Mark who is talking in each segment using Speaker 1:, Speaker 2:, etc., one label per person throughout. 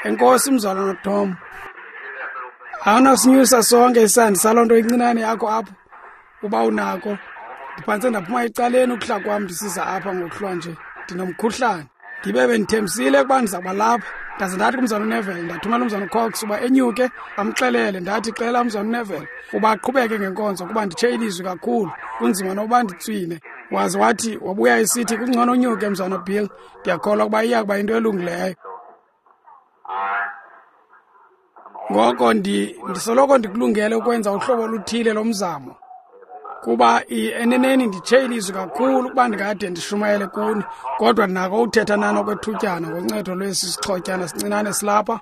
Speaker 1: Enkosi mzalwana Tom. Awunasinyusa sonke isandi salonto incinane yakho apho uba unako. Ndiphantse ndaphuma ecaleni ukuhla kwam ndisiza apha ngokuhlwa nje ndinomkhuhlane. Ndibe bendithembisile ukuba ndizawuba lapha. Ndaze ndathi kumzana uNeville ndathumela umzana uCox uba enyuke amxelele ndathi xela umzana uNeville uba aqhubeke ngenkonzo kuba nditshe ilizwi kakhulu kunzima noba nditswine. Waze wathi wabuya esithi kungcono unyuke mzana Bill, ndiyakholwa ukuba iya kuba into elungileyo. Ngoko ndisoloko ndikulungele ukwenza uhlobo oluthile lomzamo kuba eneneni nditshe ilizwi kakhulu ukuba ndingade ndishumayele kuni, kodwa ndinako uthetha nani okwethutyana ngoncedo lwesi sixhotyana sincinane silapha.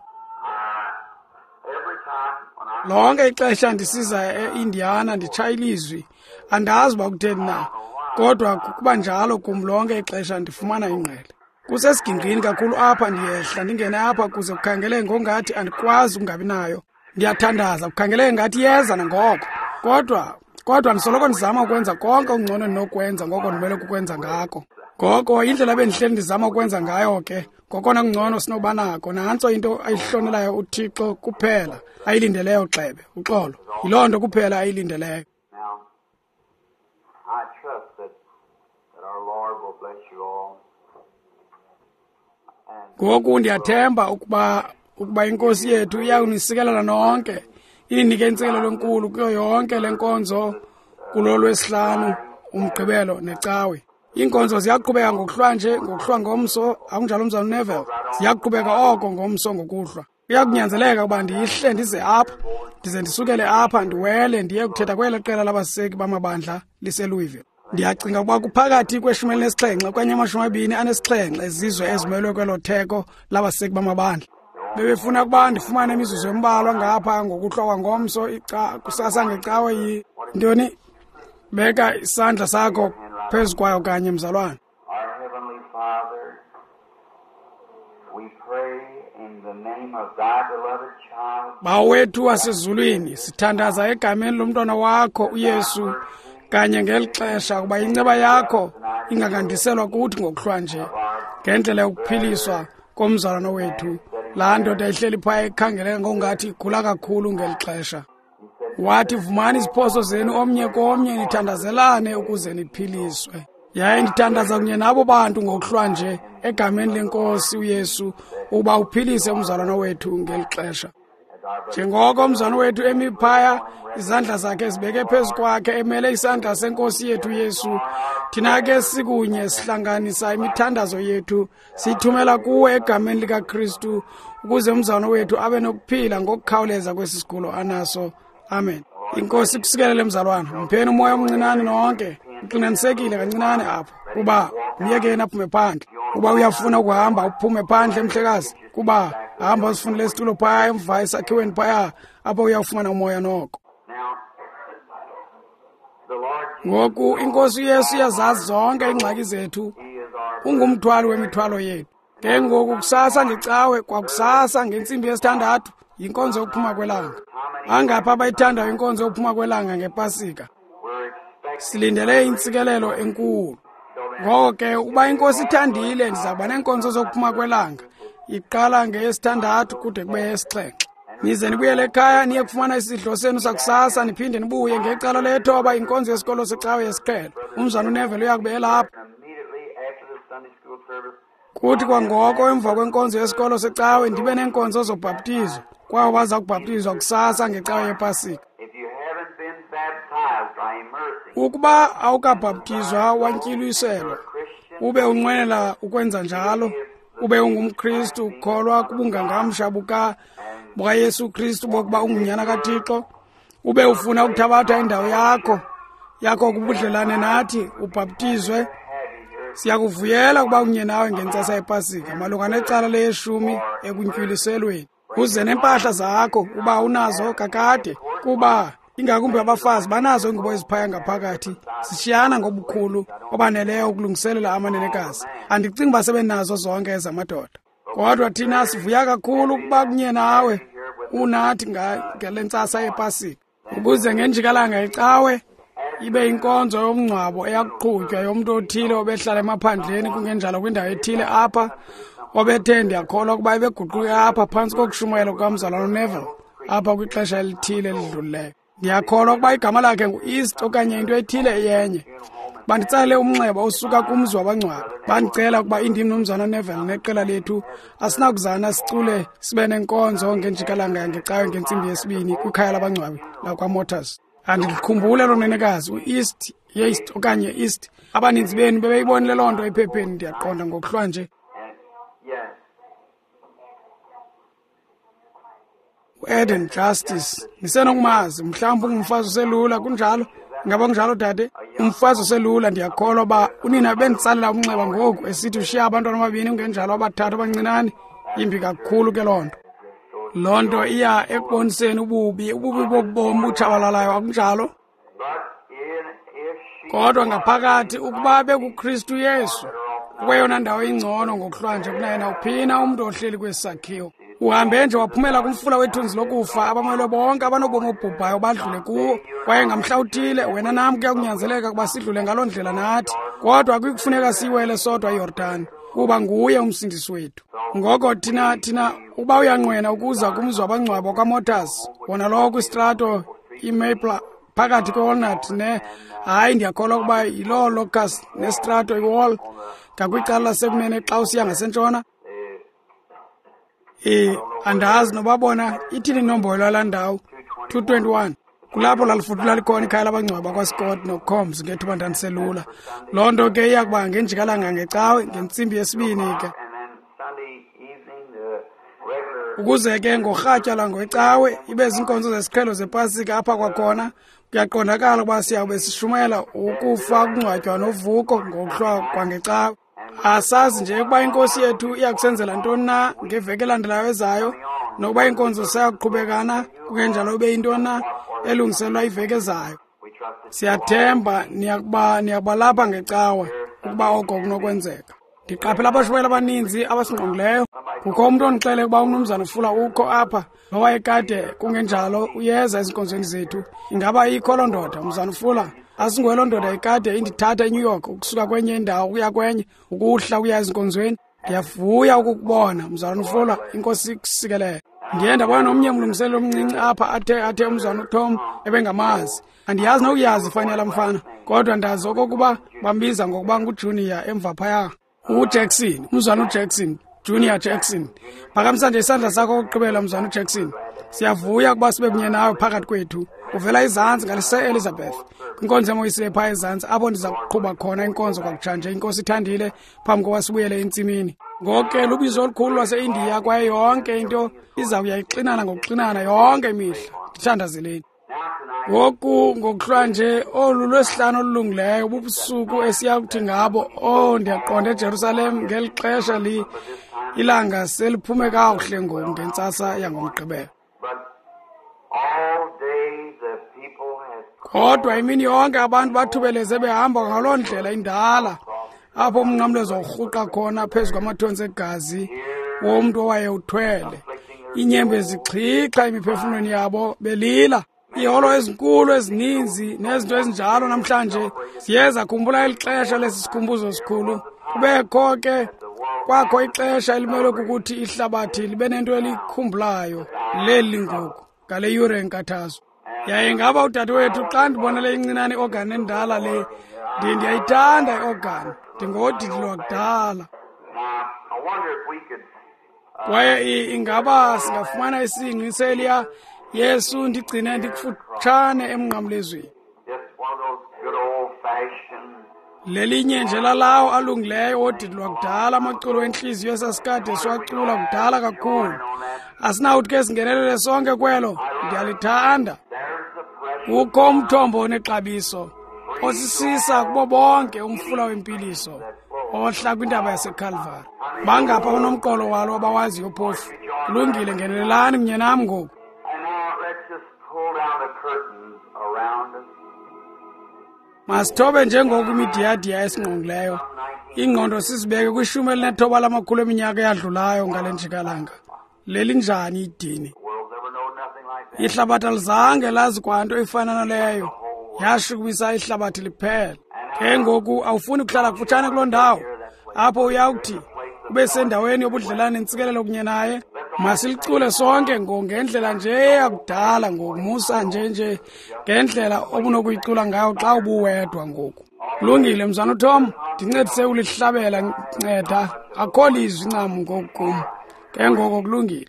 Speaker 1: Lonke ixesha ndisiza eIndiana nditsha ilizwi, andazi uba kutheni na, kodwa kuba njalo kum lonke ixesha ndifumana ingqele. Kusesigingqini kakhulu apha, ndiyehla ndingene apha kuze kukhangeleke ngongathi andikwazi ukungabi nayo. Ndiyathandaza kukhangeleke ngathi yeza nangoko, kodwa ndisoloko ndizama ukwenza konke ungcono ndinokwenza ngoko ndimele kukwenza ngako. Ngoko indlela bendihleli ndizama ukwenza ngayo ke ngokona kungcono sinoba nako. Nantso into ayihlonelayo uThixo kuphela ayilindeleyo Xebe, uxolo. Yiloo nto kuphela ayilindeleyo.
Speaker 2: I trust that our Lord will bless you all.
Speaker 1: Ngoku ndiyathemba ukuba inkosi yethu iyawunisikelela nonke, inike intsikelelo enkulu kuyo yonke lenkonzo kulo lwesihlanu umgqibelo necawe. Iinkonzo ziyaqhubeka ngokuhlwa nje, ngokuhlwa ngomso, akunjalo mzana uNeville, ziyaqhubeka oko ngomso ngokuhlwa. Kuyakunyanzeleka ukuba ndihle ndize apha, ndize ndisukele apha ndiwele ndiye kuthetha kwelo qela labaseki bamabandla liseLouisville. Ndiyacinga ukuba kuphakathi kwe-17 okanye 27 izizwe ezimelwe kwelo theko labaseki bamabandla. Bebefuna ukuba ndifumane imizuzu embalwa ngapha ngokuhlwa kwangomso kusasa ngecawe yintoni. Beka isandla sakho phezu kwayo kanye mzalwana.
Speaker 2: Our Heavenly Father, we pray in the name of thy beloved child.
Speaker 1: Bawethu wasezulwini, sithandaza egameni lomntwana wakho uYesu kanye ngeli xesha ukuba inceba yakho ingakandiselwa kuthi ngokuhlwa nje ngendlela yokuphiliswa komzalwana wethu, laa ndoda ehleli phaya ekhangeleka ngongathi igula kakhulu ngeli xesha. Wathi vumani iziphoso zenu omnye komnye nithandazelane ukuze niphiliswe. Yaye ndithandaza kunye nabo bantu ngokuhlwa nje egameni lenkosi uYesu uba uphilise umzalwana wethu ngeli xesha. Njengoko umzalwana wethu emi phaya izandla zakhe zibeke phezu kwakhe emele isandla senkosi yethu Yesu, thina ke sikunye sihlanganisa imithandazo yethu siyithumela kuwe egameni likaKristu ukuze umzalwana wethu abe nokuphila ngokukhawuleza kwesi sigulo anaso. Amen. Inkosi kusikelele mzalwana, mpheni umoya omncinane nonke, uqinanisekile kancinane apho kuba myekeni aphume phandle. Kuba uyafuna ukuhamba uphume phandle mhlekazi, kuba hamba usifunele isitulo phaya emva esakhiweni phaya apho uyawufumana umoya noko. Ngoku inkosi uYesu iyazazi zonke iingxaki zethu, ungumthwali wemithwalo yethu. Ke ngoku kusasa ngecawe, kwakusasa ngentsimbi yesi-6 yinkonzo yokuphuma kwelanga. Angapha abayithandayo inkonzo yokuphuma kwelanga ngepasika. Silindele intsikelelo enkulu. Ngoko ke uba inkosi ithandile ndizawuba neenkonzo zokuphuma kwelanga. Iqala ngeyesi-6 kude kube yesi-7. Nize nibuyele ekhaya niye kufumana isidlo senu sakusasa niphinde nibuye ngecala lethoba inkonzo yesikolo secawe yesiqhelo. Umzana uNeville uyakube lapha. Kuthi kwangoko emva kwenkonzo yesikolo secawe ndibe neenkonzo zobhaptizo kwawo baza kubhaptizwa kusasa ngecawe yepasika. Ukuba awukabhaptizwa wantyiliswelwa, ube unqwenela ukwenza njalo, ube ungumKristu ukholwa kubungangamsha bukaYesu Kristu bokuba ungunyana kaThixo, ube ufuna ukuthabatha indawo yakho kubudlelane nathi ubhaptizwe, siyakuvuyela ukuba unye nawe ngentsasa yepasika malunga necala le-10 ekuntywiliselweni. Uze nempahla zakho uba unazo kakade, kuba ingakumbi abafazi banazo ingubo eziphaya ngaphakathi zishiyana ngobukhulu obaneleyo ukulungiselela amanenekazi. Andicingi uba sebenazo zonke ezamadoda, kodwa thina sivuya kakhulu ukuba kunye nawe unathi ngale ntsasa yepasika, ukuze ngenjikalanga ecawe ibe inkonzo yomngcwabo eyakuqhutywa yomntu othile obehlala emaphandleni kungenjalo kwindawo ethile apha, obethe ndiyakholwa ukuba ibeguquke apha phantsi kokushumayela kukamzalwana Neville apha kwixesha elithile elidlulileyo. Ndiyakholwa ukuba igama lakhe ngu-East okanye into ethile yenye. Banditsale umnxeba osuka kumzi wabangcwabi. Bandicela ukuba indim nomzana Neville neqela lethu asinakuzana sicule sibe nenkonzo ngenjikalanga yangecawe ngentsimbi yesibini kwikhaya labangcwabi lakwaMotors. Andikhumbule lo nenekazi u-East okanye East. Abaninzi benu bebeyibonile loo nto ephepheni ndiyaqonda ngokuhlwa nje. Eden Justice nisenokumazi mhlawumbi ungumfazi oselula kunjalo. Ngaba kunjalo dade, umfazi oselula ndiyakholwa uba unina benditsalela umnxeba ngoku esithi ushiya abantwana ababini ungenjalo abathathu abancinane. Imbi kakhulu ke loo nto. Loo nto iya ekuboniseni ububi bobomi butshabalalayo akunjalo. Kodwa ngaphakathi ukuba bekuKristu Yesu kweyona ndawo ingcono ngokuhlwanje kunayena uphina umntu ohleli kwesi sakhiwo. Uhambe nje waphumela kumfula wethunzi lokufa abamelwe bonke abanobomi obhubhayo badlule kuwo. Kwaye ngamhlawuthile wena nam kuyakunyanzeleka ukuba sidlule ngaloo ndlela nathi. Kodwa akukufuneka siyiwele sodwa iYordani kuba nguye umsindisi wethu. Ngoko thina uba uyanqwena ukuza kumzi wabangcwaba wakwaMotors wona lowo kwistrato iMaple phakathi kweWalnut hayi ndiyakholwa ukuba yiloo Locust nestrato iWall ngakwicala lasekunene xa usiya ngasentshona. Andazi nobabona ithini inombolo yalaa ndawo 221 kulapho lalifudula likhona ikhaya labangcwaba kwaScott noCombs ngethuba ndandiselula. Loo nto ke iyakuba ngenjikalanga ngecawe ngentsimbi yesibini ke. Ukuze ke ngorhatya langwecawe ibe zinkonzo zesiqhelo zepasika apha kwakhona kuyaqondakala ukuba siyawube sishumayela ukufa kungcwatywa novuko ngokuhlwa kwangecawe. Asazi nje ukuba inkosi yethu iyakusenzela ntoni na ngeveki elandelayo ezayo nokuba inkonzo sayakuqhubekana kungenjalo ube yintoni na elungiselwa iveki ezayo. Siyathemba niyakuba lapha ngecawe ukuba oko kunokwenzeka. Ndiqaphela abashumayeli abaninzi abasingqongileyo. Kukho umntu ondixelele ukuba umnumzana uFula ukho apha nowayekade kungenjalo uyeza ezinkonzweni zethu. Ingaba ikho loo ndoda umzana uFula? Asinguwe loo ndoda ikade indithatha eNew York ukusuka kwenye indawo ukuya kwenye ukuhla ukuya ezinkonzweni? Ndiyavuya ukukubona mzana uFula, inkosi ikusikelele. Ndiye ndabona nomnye mlungiselelo omncinci apha athe umzana uTom ebengamazi. Andiyazi nokuyazi ifanele mfana kodwa ndazi okokuba bambiza ngokuba nguJunior emva phaya. uJackson, umzana uJackson, Junior Jackson. Phakamisa nje isandla sakho okugqibela mzana uJackson. Siyavuya ukuba sibe kunye nawe phakathi kwethu. Uvela izantsi ngalise Elizabeth. Kwinkonzo emoyisile phaa ezantsi apho ndiza kuqhuba khona inkonzo kwakutshanje inkosi ithandile phambi kokuba sibuyele entsimini. Ngoko ke lubizo olukhulu lwase-India kwaye yonke into izawuya ixinana ngokuxinana yonke imihla. Ndithandazeleni. Ngoku ngokuhlwa nje olu lwesihlanu olulungileyo bubusuku esiya kuthi ngabo ndiyaqonda eJerusalem ngeli xesha ilanga seliphume kakuhle ngoku ngentsasa yangomgqibelo. Kodwa imini yonke abantu bathubeleze behamba ngaloo ndlela indala apho umnqamlezo urhuqa khona phezu kwamathontsi egazi womntu owayewuthwele. Inyembe zixhixa imiphefumlweni yabo belila. Iholo ezinkulu ezininzi nezinto ezinjalo namhlanje ziye zakhumbula eli xesha lesisikhumbuzo sikhulu. Kubekho ke kwakho ixesha elimelwe kukuthi ihlabathi libe nento elikhumbulayo leli ngoku ngale yure enkathazo. Yaye ngaba udadewethu xa ndibona le incinane organ endala le ndiyayithanda iorgan ndingodidi lwakudala. Kwaye ingaba singafumana isingqi seliya Yesu ndigcine ndikufutshane emnqamlezweni. Lelinye nje lalawo alungileyo odidi lwakudala amaculo enhliziyo esasikade siwacula kudala kakhulu. Asinawuthi ke singenelele sonke kwelo, ndiyalithanda. Kukho umthombo onexabiso osisisa kubo bonke umfula wempiliso ohla kwintaba yaseCalvary. Bangapha unomqolo walo abawaziyo phofu. Kulungile ngenelelani kunye nam ngoku. Masithobe njengoku imidiyadiya esingqongileyo. Ingqondo sizibeke kwishumi elinethoba lamakhulu eminyaka eyadlulayo ngale njikalanga. Leli njani idini? Ihlabathi alizange lazi kwanto efana naleyo. Yashukumisa ihlabathi liphela. Ke ngoku awufuni ukuhlala kufutshane kuloo ndawo apho uyawuthi ube sendaweni yobudlelane nentsikelelo kunye naye. Masilicule sonke ngendlela nje yakudala ngokumusa nje ngendlela obunokuyicula ngayo xa ubuwedwa ngoku. Kulungile mzana uTom, ndincedise ulihlabela nceda akho lizwi ncam ngoku. Ke ngoko kulungile.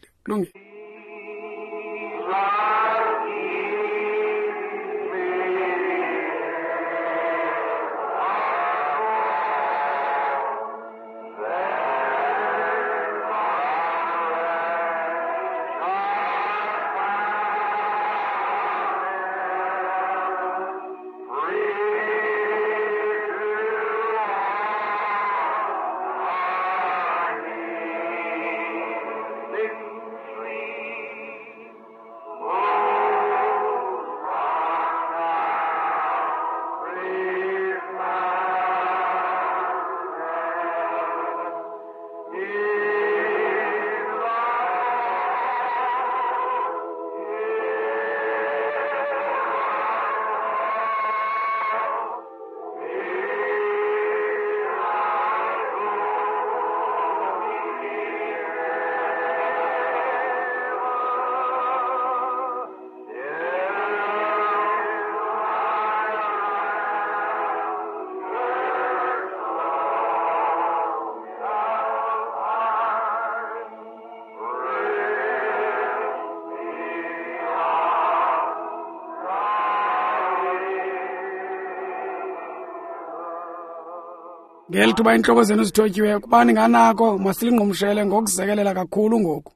Speaker 1: Ngelithuba inhloko zenu zithotyiweyo kubani nganako masilingqumshele ngokuzekelela kakhulu ngoku.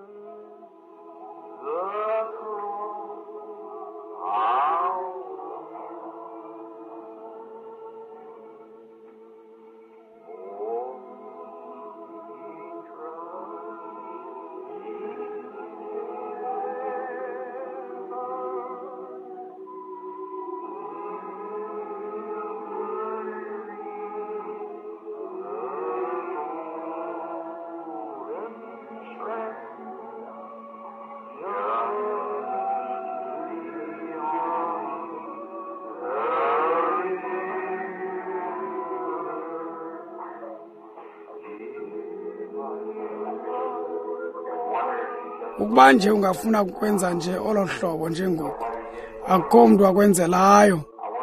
Speaker 1: Ukuba nje ungafuna ukwenza nje olohlobo njengoku akukho mntu akwenzelayo.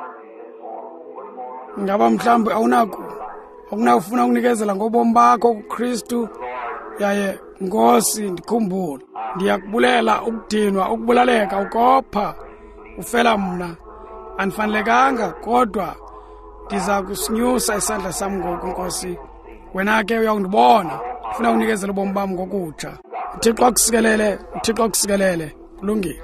Speaker 1: Ngaba mhlawumbi awunakufuna ukunikezela ngobomi bakho kuKristu. Yaye Nkosi, ndikhumbule ndiyakubulela ukudinwa, ukubulaleka, ukopha, ufela mna. Andifanelekanga kodwa ndiza kusinyusa isandla sam ngoku Nkosi. Wena ke uyawundibona, ufuna unikezela ubomi bam ngokutsha. Uthixo akusikelele. Kulungile.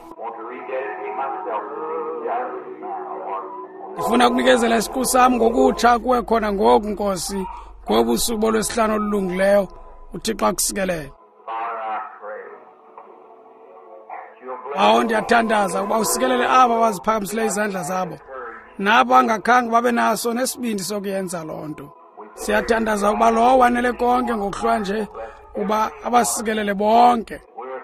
Speaker 1: Ndifuna ukunikezela isiqu sam ngokutsha kuwe khona ngoku Nkosi, ngobusuku olwesihlanu olulungileyo. Uthixo akusikelele. Ndiyathandaza ukuba usikelele aba baziphakamisile izandla zabo, nabo angakhange babe naso nesibindi sokuyenza loo nto. Siyathandaza ukuba lowo wanele konke ngokuhlwa nje uba abasikelele bonke.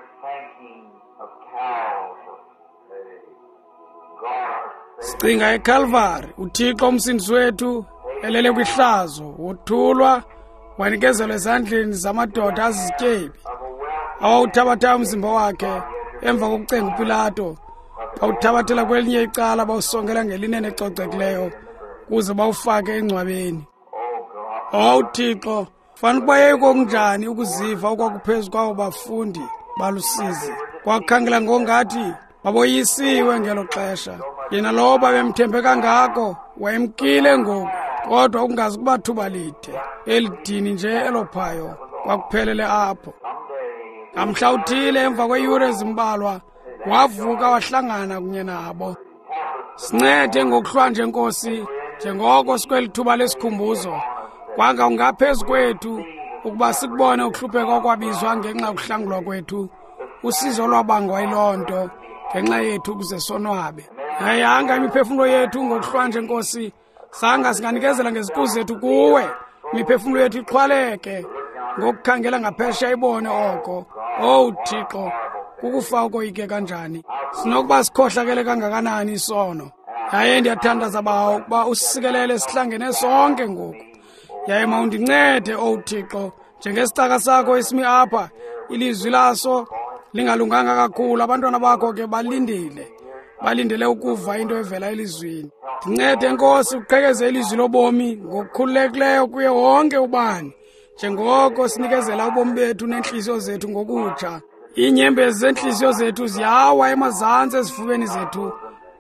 Speaker 1: Sicinga eCalvary, uThixo umsindisi wethu elele kwihlazo, wothulwa wanikezelwa ezandleni zamadoda azizityebi, awawuthabatha umzimba wakhe emva kokucenga uPilato, bawuthabathela kwelinye icala bawusongela ngelinene ecocekileyo kuze bawufake engcwabeni. Uthixo, fanele ukuba yayikokunjani ukuziva okwakuphezu kwabo bafundi balusizi, kwakukhangela ngongathi baboyisiwe ngelo xesha. Yena lowo babemthembe kangako wayemkile ngoku, kodwa ukungazi kuba thuba lide elidini nje elophayo kwakuphelele apho. Ngamhla uthile emva kweeyure ezimbalwa wavuka wahlangana kunye nabo. Sincede ngokuhlwa nje Nkosi, njengoko sikweli thuba lesikhumbuzo, kwanga ungaphezu kwethu ukuba sikubone ukuhlupheka okwabizwa ngenxa yokuhlangulwa kwethu, usizo lwabangwa yiloo nto ngenxa yethu ukuze sonwabe. Yayanga imiphefumlo yethu ngokuhlwa nje Nkosi, sanga singanikezela ngeziqu zethu kuwe. Imiphefumlo yethu iqhwaleke ngokukhangela ngaphesheya ibone oko. Thixo, kukufa ukoyike kanjani, sinokuba sikhohlakele kangakanani isono. Yaye ndiyathandaza bawo ukuba usikelele sihlangene sonke ngoku. Yaye mawundincede Thixo, Njengesitaka sakho esimi apha, ilizwi laso lingalunganga kakhulu, abantwana bakho ke balindele ukuva into evela elizwini. Ndincede Nkosi uqhekeze ilizwi lobomi ngokukhululekileyo kuye wonke ubani, njengoko sinikezela ubomi bethu nenhliziyo zethu ngokutsha. Iinyembezi zenhliziyo zethu ziyawa emazantsi ezifubeni zethu,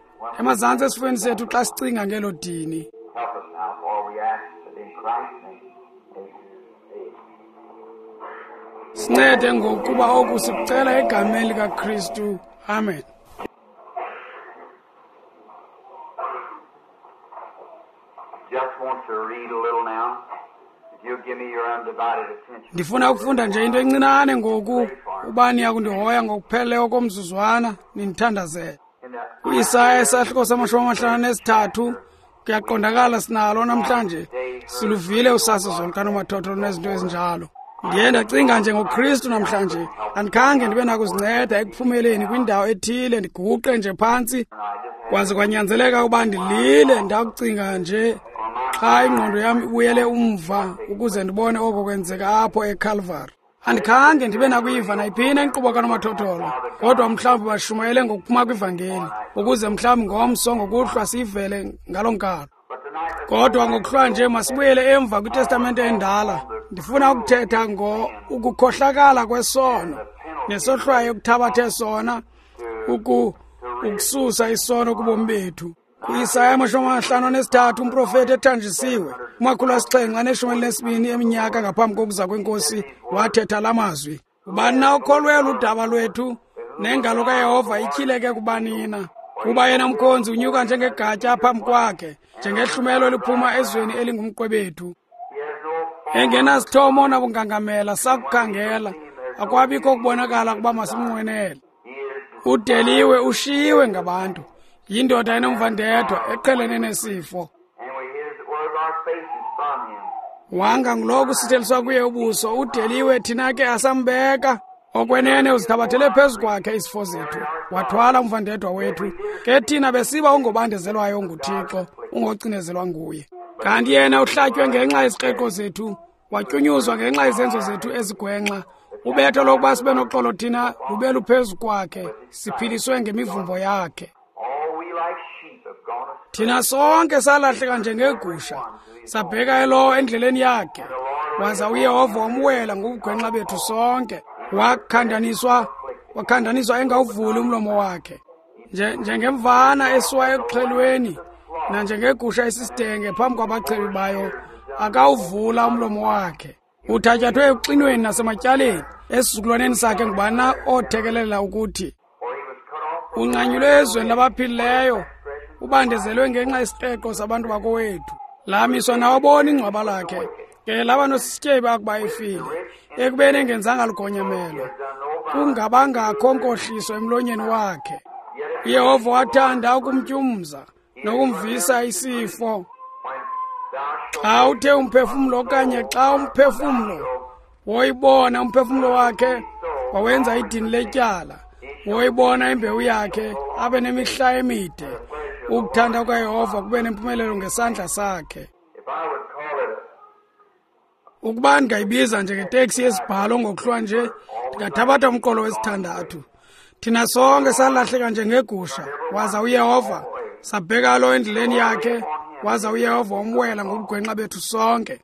Speaker 1: xa sicinga ngelo dini.
Speaker 2: Help us now, for we ask it in Christ's name.
Speaker 1: Sincede ngokuba oku sikucela egameni likaKristu. Amen.
Speaker 2: Just want to read a little now. If you'll give me your undivided attention.
Speaker 1: Ndifuna ukufunda nje into encinane ngoku, ubani yakundihoya ngokupheleleyo komzuzwana nindithandazele. Isaya esahluko sama-53 kuyaqondakala sinalo namhlanje, siluvile usasazo lukanomathotholo nezinto ezinjalo. Ndiye ndacinga nje ngoKristu namhlanje, andikhange ndibe nakuzinceda ekuphumeleni kwindawo ethile, ndiguqe nje phantsi kwaze kwanyanzeleka ukuba ndilile ndakucinga nje xa ingqondo yam ibuyele umva ukuze ndibone oko kwenzeka apho eCalvary. Andikhange ndibe nakuyiva nayiphina inkqubo kanomathotholo, kodwa mhlawumbi bashumayele ngokuphuma kwivangeli ukuze mhlawumbi ngomso ngokuhlwa siyivele ngalo nkalo. Kodwa ngokuhlwa nje masibuyele emva kwitestamente endala. Ndifuna ukuthetha ukukhohlakala kwesono nesohlwayo ukuthabathe sona ukususa isono kubomi bethu. Ku-Isaya 53 umprofeti ethanjisiwe 712 eminyaka ngaphambi kokuza kwenkosi wathetha la mazwi. Ubani na ukholwela udaba lwethu, nengalo kaYehova ityhileke kubanina. Kuba yena mkhonzi unyuka njengegatya phambi kwakhe, njengehlumelo liphuma ezweni elingumqwebethu. Engenasithomo nabungangamela sakukhangela, akwabikho kubonakala kuba masimnqwenele. Udeliwe, ushiyiwe ngabantu, yindoda enomvandedwa eqhelene nesifo. Wanga nguloku sitheliswa kuye ubuso, udeliwe thina ke asambeka. Okwenene uzithabathele phezu kwakhe izifo zethu, wathwala umvandedwa wethu. Ke thina besiba ungobandezelwayo nguThixo, ungocinezelwa nguye. Kanti yena uhlatywe ngenxa yeziqeqo zethu, watyunyuzwa ngenxa yezenzo zethu ezigwenxa. Ubetho lokuba sibe noxolo thina lube luphezu kwakhe, siphiliswe ngemivumbo yakhe. Thina sonke salahleka njengeegusha, sabheka elowo endleleni yakhe. Waza uYehova wamwela ngokugwenxa bethu sonke. Wakhandaniswa engawuvuli umlomo wakhe. Njengemvana esiwa ekuxhelweni, nanjengegusha esisidenge phambi kwabachebi bayo, akawuvula umlomo wakhe. Uthatyathwe ekuxinweni nasematyaleni, esizukulwaneni sakhe ngubana othekelela ukuthi unqanyulwe ezweni labaphilileyo, ubandezelwe ngenxa yesiqeqo sabantu bakowethu. Lamiswa nawabona ingcwaba lakhe, ke laba nosityebi akuba efile, ekubeni engenzanga lugonyamelo, kungabangakho nkohliso emlonyeni wakhe. uYehova wathanda ukumtyumza nokumvisa isifo. Xa uthe umphefumlo okanye xa umphefumlo woyibona umphefumlo wakhe, wawenza idini letyala, woyibona imbewu yakhe, abe nemihla emide, ukuthanda kwaYehova kube nempumelelo ngesandla sakhe. Ukuba ndingayibiza njengeteksi yesibhalo ngokuhlwa nje, ndingathabatha umqolo wesithandathu. Thina sonke salahleka njengegusha, waza uYehova, sabheka lo endleleni yakhe, waza uYehova wamwela ngobugwenxa bethu sonke.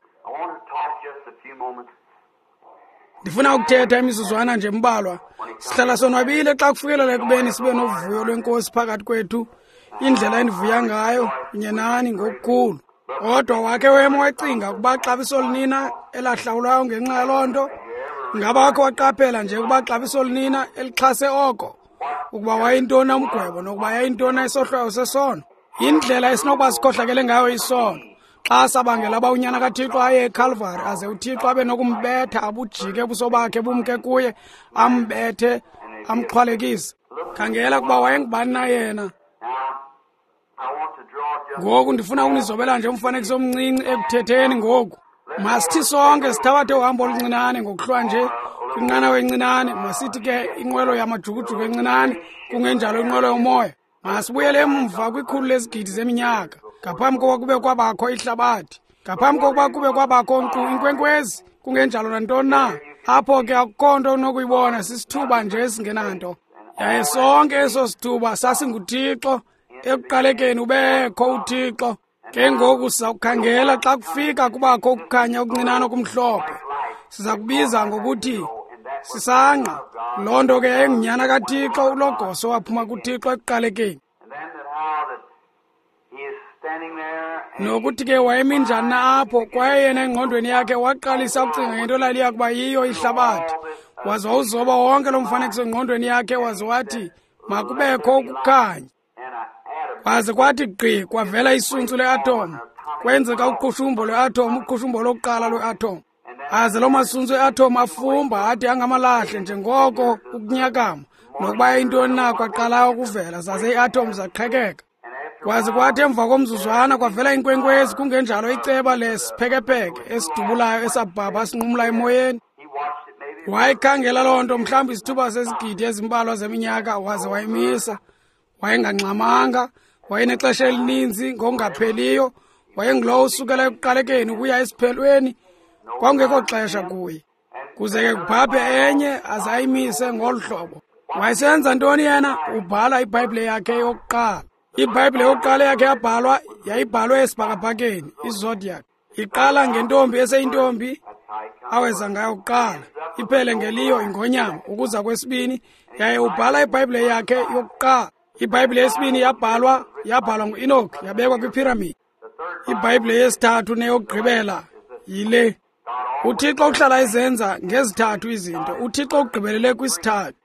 Speaker 1: Ndifuna ukuthetha imizuzwana nje mbalwa. Sihlala sonwabile xa kufikelela ekubeni sibe novuyo lwenkosi phakathi kwethu, indlela endivuya ngayo kunye nani ngokukhulu. Kodwa wakhe wema wacinga ukuba xabiso linina elahlawulwayo ngenxa yaloo nto, ngaba wakho waqaphela nje ukuba xabiso linina elixhase oko, ukuba wayintoni umgwebo nokuba yayintoni isohlwayo sesono. Indlela esinokuba sikhohlakele ngayo isono, xa sabangela uba unyana kaThixo aye eCalvary aze uThixo abe nokumbetha abujike ubuso bakhe bumke kuye, ambethe, amxhwalekise. Khangela ukuba wayengubani na yena. Ngoku ndifuna unizobela nje umfanekiso omncinci ekuthetheni ngoku. Masithi sonke sithabathe uhambo oluncinane ngokuhlwa nje kwinqanawa encinane, masithi ke inqwelo yamajukujuku encinane, kungenjalo inqwelo yomoya. Masibuyele emva kwikhulu lezigidi zeminyaka, ngaphambi kokuba kube kwabakho ihlabathi. ngaphambi kokuba kube kwabakho nkqu inkwenkwezi kungenjalo nantoni na. Apho ke akukho nto unokuyibona, sisithuba nje esingenanto. Yaye sonke eso sithuba sasinguThixo. Ekuqalekeni ubekho uThixo. Ke ngoku sizawukhangela xa kufika kubakho ukukhanya okuncinane okumhlophe, siza kubiza ngokuthi sisangqa. Loo nto ke yayingunyana kaThixo, ulogoso waphuma kuThixo ekuqalekeni. Nokuthi ke wayemi njani na apho, kwaye yena engqondweni yakhe waqalisa ukucinga ngento laliya kuba yiyo ihlabathi. Waze wawuzoba wonke lo mfanekiso engqondweni yakhe, waze wathi makubekho ukukhanya. Kwaze kwathi gqi kwavela isuntsu le-atom, kwenzeka uqhushumbo lwe-atom, uqhushumbo lokuqala lwe-atom. Aze loo masuntsu e-atom afumba ade angamalahle njengoko ukunyakama, nokuba intoni na kwaqala ukuvela, zaze ii-atom zaqhekeka. Kwaze kwathi emva komzuzwana kwavela inkwenkwezi, kungenjalo iceba lesiphekepheke esidubulayo esabhabha sinqumla emoyeni. Wayikhangela loo nto mhlawumbi isithuba sezigidi ezimbalwa zeminyaka, waze wayimisa. Wayengangxamanga, wayenexesha elininzi ngokungapheliyo, wayengulowo usukela ekuqalekeni ukuya esiphelweni, kwakungekho xesha kuye. Kuze ke kubhabhe enye aze ayimise ngolu hlobo. Wayesenza ntoni yena? Ubhala iBhayibhile yakhe yokuqala. iBhayibhile yokuqala yakhe yabhalwa, yayibhalwe esibhakabhakeni, iZodiac. Iqala ngentombi eseyintombi aweza ngayo kuqala, iphele ngeliyo ingonyama ukuza kwesibini. Yaye ubhala iBhayibhile yakhe yokuqala. iBhayibhile yesibini yabhalwa ngu-Enoch, yabekwa kwipiramidi. iBhayibhile yesithathu neyokugqibela yile. uThixo uhlala ezenza ngezithathu izinto. uThixo ugqibelele kwisithathu.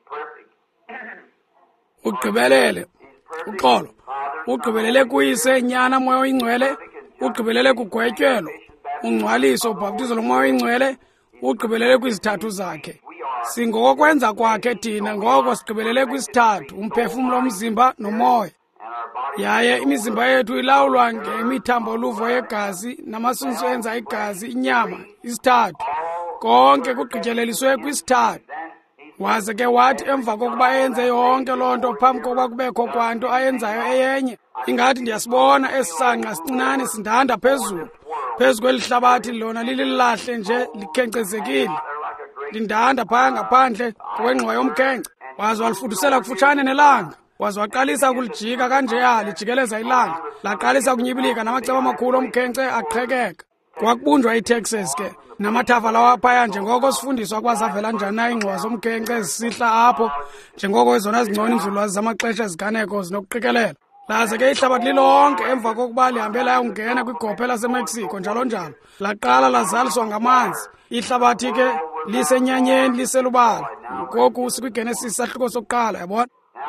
Speaker 1: Ugqibelele uxolo, ugqibelele kuyise, Nyana, Moya Oyingcwele. Ugqibelele kugwetyelo, ungcwaliso, ubhaptizo lomoya oyingcwele. Ugqibelele kwizithathu zakhe. Singokwenza kwakhe thina ngoko sigqibelele kwisithathu, umphefumlo, umzimba nomoya. Yaye imizimba yethu ilawulwa ngemithambo luvo yegazi namasunsu enza igazi, inyama, isithathu. Konke kugqityeleliswe kwisithathu. Waze ke wathi emva kokuba enze yonke loo nto, phambi kokuba kubekho kwanto ayenzayo eyenye, ingathi ndiyasibona esi sangqa sincinane sindanda phezulu kweli hlabathi, lona lililahle nje likhenkcezekile, lindanda phaya ngaphandle ngokwengxwa yomkhenkce. Waze walifudusela kufutshane nelanga, waze waqalisa ukulijika kanjeya lijikeleza ilanga, laqalisa kunyibilika namaceba amakhulu omkhenkce aqhekeka. Kwakubunjwa iTexas ke namathafa lawa phaya, njengoko sifundiswa kwazavela njani na ingxowa zomkhenkce ezisihla apho, njengoko ezona zingcono inzululwazi zamaxesha eziganeko zinokuqikelela. Laze ke ihlabathi lilonke emva kokuba lihambe layongena kwigophe laseMexico njalo njalo, laqala lazaliswa ngamanzi. Ihlabathi ke lisenyanyeni, liselubala. Ngoku sikwiGenesis sahluko sokuqala, yabona.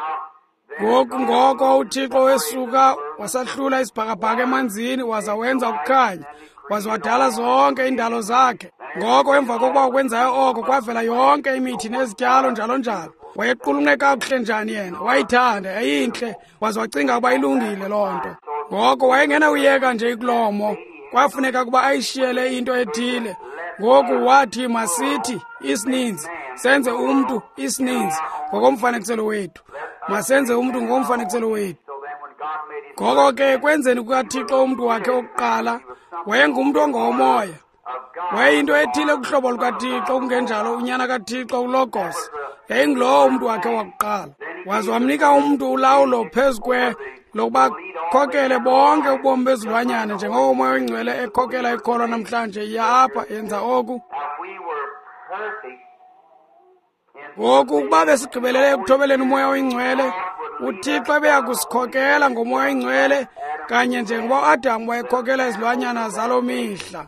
Speaker 1: Ngoko uThixo wesuka wasahlula isibhakabhaka emanzini, waza wenza ukukhanya, waze wadala zonke indalo zakhe. Ngoko emva kokuba ukwenzayo oko kwavela yonke imithi nezityalo njalo njalo. Wayequlunqe kakuhle njani yena, wayithanda, yayintle, waze wacinga ukuba ilungile loo nto. Ngoko wayengenawuyeka nje ikulomo, kwafuneka ukuba ayishiyele into ethile. Ngoku wathi masithi isininzi, senze umntu isininzi ngokomfanekiselo wethu. Masenze umntu ngokomfanekiselo wethu. Ngoko ke kwenzeni kukaThixo umntu wakhe wokuqala, wayengumntu ongomoya. Wayeyinto ethile kuhlobo lukaThixo, kungenjalo unyana kaThixo uLogos yayingulowo umntu wakhe wokuqala. Waze wamnika umntu ulawulo phezu lokuba khokele bonke ubomi bezilwanyana, njengoko umoya oyingcwele ekhokela ikholwa namhlanje yapha yenza oku. Ngoku ukuba besigqibelele ekuthobeleni umoya oyingcwele, uThixo ebeya kusikhokela ngomoya oyingcwele, kanye njengoba uAdamu wayekhokela izilwanyana zalo mihla.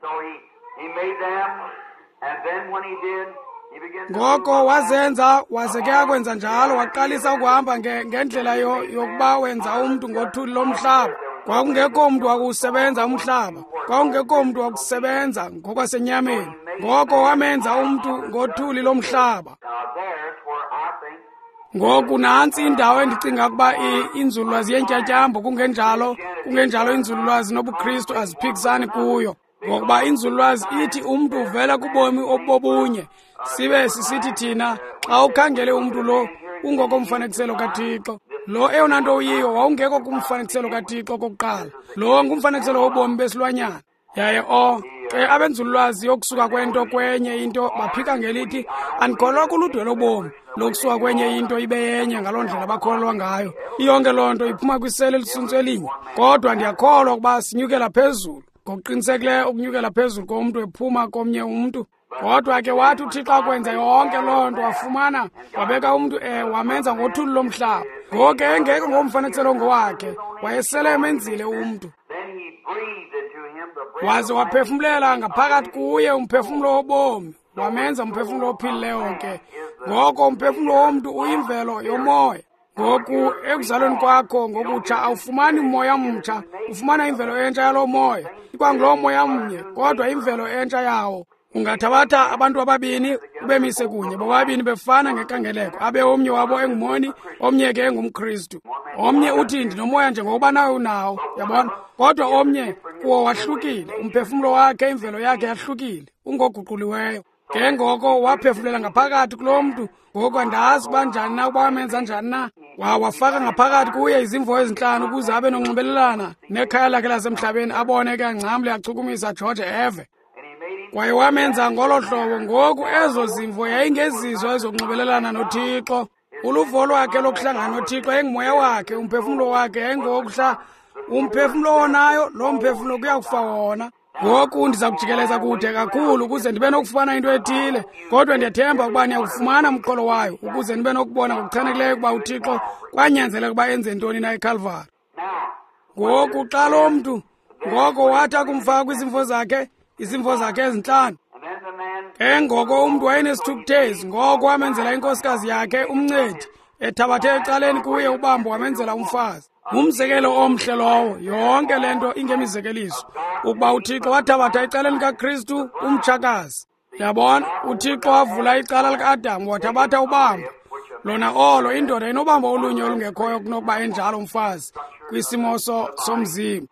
Speaker 1: Ngoko wazenza, waze ke akwenza njalo, waqalisa ukuhamba ngendlela yokuba wenza umntu ngothuli lomhlaba. Kwakungekho mntu wakusebenza umhlaba, kwakungekho mntu wakusebenza ngokwasenyameni. Ngoko wamenza umntu ngothuli lomhlaba. Ngoku nantsi indawo endicinga ukuba inzululwazi yentyatyambo kungenjalo inzululwazi nobuKristu aziphikisani kuyo. Ngokuba inzululwazi ithi umntu uvela kubomi obobunye, sibe sisithi thina xa ukhangele umntu lo ungokomfanekiselo kaThixo. Lo eyona nto uyiyo wawungekho kumfanekiselo kaThixo kokuqala. Lo ngumfanekiselo wobomi besilwanyana. yaye ke abenzululwazi yokusuka kwento kwenye into baphika ngelithi andikholwa kuludwe lobomi lokusuka kwenye into ibe yenye ngaloo ndlela bakholelwa ngayo. Iyonke loo nto iphuma kwisele elisuntsu elinye, kodwa ndiyakholwa ukuba sinyukela phezulu ngokuqinisekileyo ukunyukela phezulu komntu ephuma komnye umntu. Kodwa ke wathi uThixo akwenza yonke loo nto wafumana wabeka umntu wamenza ngothuli lomhlaba. Ngoku engekho ngomfanekiselo ngowakhe wayesele emenzile umntu. Waze waphefumlela ngaphakathi kuye umphefumlo wobomi wamenza umphefumlo ophilileyo ke. Ngoko umphefumlo womntu uyimvelo yomoya. Ngoku ekuzalweni kwakho ngokutsha awufumani umoya mtsha, ufumana imvelo entsha yalo moya. Ikwangulo moya mnye kodwa imvelo entsha yawo. Ungathabatha abantu ababini ubemise kunye, bobabini befana ngekangeleko, abe omnye wabo engumoni, omnye ke engumKristu. Omnye uthi ndinomoya njengoba nawe unawo, yabona? Kodwa omnye kuwo wahlukile, umphefumlo wakhe, imvelo yakhe yahlukile, ungoguquliweyo. Ke ngoko waphefumlela ngaphakathi kulo mntu, ngoko andazi banjani na, uba wamenza njani na. Wafaka ngaphakathi kuye izimvo ezinhlanu ukuze abe nonxibelelana nekhaya lakhe lasemhlabeni, abone ke ngcamle achukumisa George eve. Kwaye wamenza ngolo hlobo. Ngoku ezo zimvo yayingezizo ezokunxibelelana noThixo. Uluvo lwakhe lokuhlangana noThixo yayingumoya wakhe, umphefumlo wakhe yayingokuhla. Umphefumlo wonayo lo mphefumlo kuyakufa wona. Ngoku ndiza kujikeleza kude kakhulu ukuze ndibe nokufumana into ethile, kodwa ndiyathemba ukuba niyakufumana umqolo wayo ukuze ndibe nokubona ngokuchanekileyo ukuba uThixo kwanyanzeleka ukuba enze ntoni na eCalvary. Ngoku xa lo mntu ngoko wathi akumfaka kwizimvo zakhe, izimvo zakhe ezinhlanu. Ke ngoko umntu wayenesithukuthezi, ngoko wamenzela inkosikazi yakhe umncedi, ethabathe ecaleni kuye ubambo wamenzela umfazi. Umzekelo omhle lowo, yonke le nto ingemizekeliso, ukuba uThixo wathabatha ecaleni kaKristu umtshakazi. Yabona, uThixo wavula icala likaAdamu wathabatha ubambo. Lona olo indoda inobambo olunye olungekhoyo kunokuba enjalo umfazi kwisimo somzimba.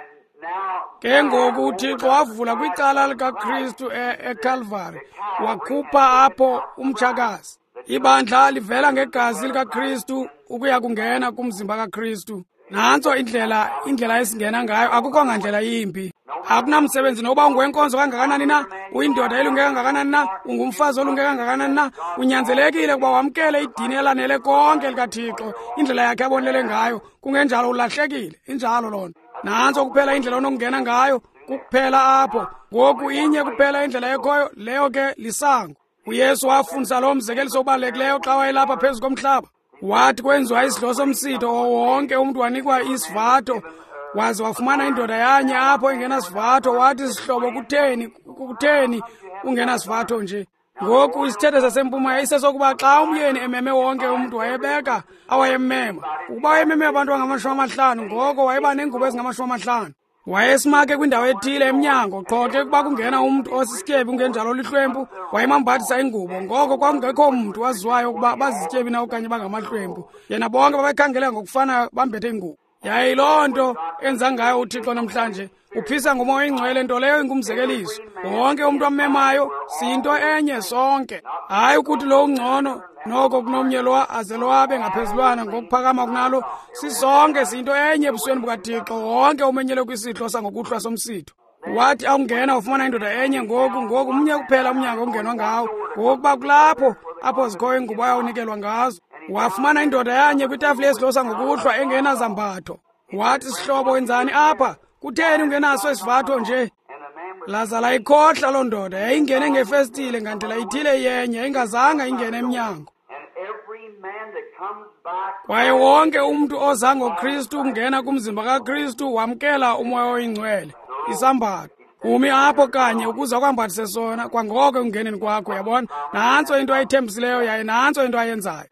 Speaker 1: Ke ngoku uThixo wavula kwicala likaKristu eCalvary, wakhupha apho umtshakazi. Ibandla livela ngegazi likaKristu ukuya kungena kumzimba kaKristu. Nantso indlela esingena ngayo, akukho ngandlela yimbi. Akunamsebenzi noba ungwenkonzo kangakanani na, uyindoda elunge kangakanani na, ungumfazi olunge kangakanani na, unyanzelekile ukuba wamkele idini elanele konke likaThixo, indlela yakhe abonelele ngayo. Kungenjalo ulahlekile, injalo loo nto. Nantso kuphela indlela onokungena ngayo, kukuphela apho. Ngoku inye kuphela indlela ekhoyo, leyo ke lisango. UYesu wafundisa lo mzekeliso obalulekileyo xa wayelapha phezu komhlaba. Wathi kwenziwa isidlo somsitho, wonke umntu wanikwa isivatho, waze wafumana indoda yanye apho engenasivatho. Wathi sihlobo, kutheni ungenasivatho nje? Ngoku isithethe sasempuma yayisesokuba xa umyeni ememe wonke umntu wayebeka awayemmema. Ukuba wayememe abantu abangama-50, ngoko wayeba neengubo ezingama-50. Wayesimake kwindawo ethile emnyango, qho ke kuba kungena umntu osisityebi ungenjalo lihlwempu, wayemambathisa ingubo. Ngoko kwakungekho mntu waziwayo ukuba bazizityebi na okanye bangamahlwempu. Yena bonke babekhangele ngokufanayo bambethe ingubo. Yaye loo nto enza ngayo uThixo namhlanje, uphisa ngomoya oyingcwele, nto leyo ingumzekeliso. Wonke umntu ammemayo siyinto enye sonke, hayi ukuthi lo ungcono noko kunomnye lo aze lo abe ngaphezulwana ngokuphakama kunalo. Sisonke siyinto enye ebusweni bukaThixo, wonke umenyele kwisihlo sangokuhlwa somsitho. Wathi awungena ufumana indoda enye. Ngoku umnye kuphela umnyango ongenwa ngawo, ngokuba kulapho apho zikhoyo ingubo yawunikelwa ngazo. Wafumana indoda yanye kwitafile yesidlo sangokuhlwa engenazambatho. Wathi sihlobo, wenzani apha? Kutheni ungenaso isivatho nje? Lazala ikhohla loo ndoda, yayingene ngefestile ngandlela ithile yenye, yayingazanga ingene emnyango. Kwaye wonke umntu oza ngoKristu ungena kumzimba kaKristu wamkela umoya oyingcwele, isambatho. Umi apho kanye ukuze akwambathise sona kwangoko ungeneni kwakho, yabona? Nantso into ayithembisileyo yaye nantso into ayenzayo.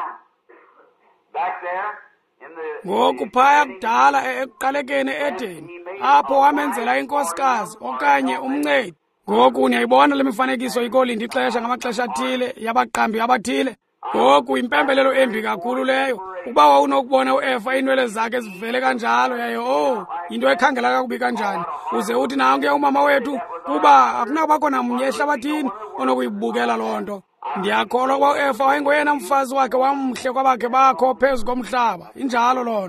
Speaker 1: Ngoku phaya kudala ekuqalekeni eEdeni, apho wamenzela inkosikazi okanye umncedi. Ngoku niyayibona le mifanekiso ikolinda ixesha ngamaxesha athile yabaqambi abathile. Ngoku impembelelo embi kakhulu leyo. Ukuba wawunokubona uEfa iinwele zakhe zivele kanjalo, yaye into ekhangela kakubi kanjani, uze uthi nanke umama wethu, kuba akunakubakho namnye ehlabathini onokuyibukela loo nto. Ndiyakholwa ukuba uEfa wayengoyena mfazi wakhe wamhle kwabakhe bakho phezu komhlaba, injalo loo nto.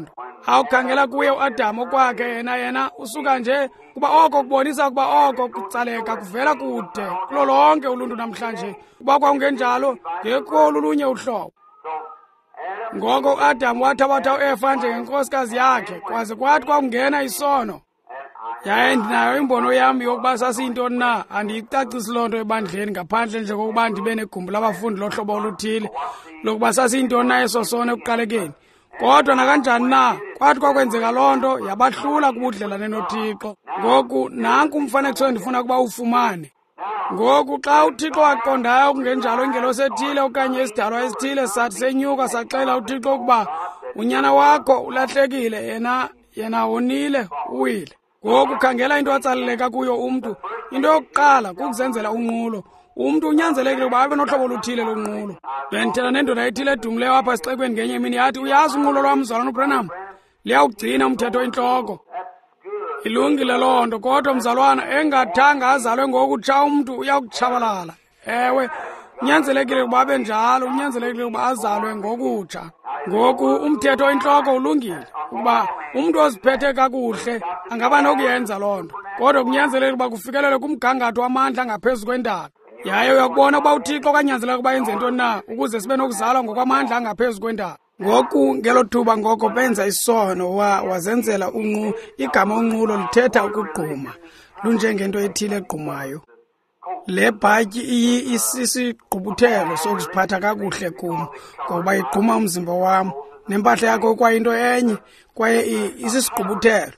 Speaker 1: awukhangela kuye uAdam okwakhe yena usuka nje kuba oko kubonisa kuba oko kutsaleka kuvela kude kulo lonke uluntu namhlanje kuba kwakungenjalo ngekho olunye uhlobo. Ngoko uAdam wathabatha uEva njengenkosikazi yakhe kwaze kwathi kwakungena isono. Yaye ndinayo imbono yami yokuba sasiyintoni na, andiyicacisi loo nto ebandleni ngaphandle nje kokuba ndibe negumbi labafundi lohlobo oluthile lokuba sasiyintoni na eso sono ekuqalekeni. Kodwa nakanjani na kwathi kwakwenzeka loo nto yabahlula kubudlelane noThixo. Ngoku nanku umfanekiso endifuna ukuba ufumane. Ngoku xa uThixo waqondayo kungenjalo ingelosi ethile okanye isidalwa esithile sathi senyuka saxela uThixo ukuba unyana wakho ulahlekile, yena wonile, uwile. Ngoku khangela into atsaleleka kuyo umntu. Into yokuqala kukuzenzela unqulo. Umntu unyanzelekile ukuba abe nohlobo oluthile lonqulo. Bendithela nendoda ethile edumileyo apha esixekweni ngenye imini yathi, uyazi unqulo lwam mzalwana uBranham, liyawugcina umthetho intloko. Ilungile loo nto, kodwa mzalwana engathanga azalwe ngokutsha umntu uyawutshabalala. Ewe, unyanzelekile ukuba abe njalo, unyanzelekile ukuba azalwe ngokutsha. Ngoku umthetho intloko ulungile ukuba umntu oziphethe kakuhle angaba nokuyenza loo nto, kodwa kunyanzelekile ukuba kufikelele kumgangatho wamandla ngaphezu kwendalo. Yaye uyakubona ukuba uThixo kanyanzeleka ukuba yenze ntoni na ukuze sibe nokuzalwa ngokwamandla angaphezu kwendalo. Ngoku ngelo thuba ngoko benza isono wazenzela igama unqulo lithetha ukugquma, lunjengento ethile egqumayo. Le bhatyi isisigqubuthelo sokuziphatha kakuhle kum ngoba igquma umzimba wam, nempahla yakho kwayinto enye kwaye isisigqubuthelo.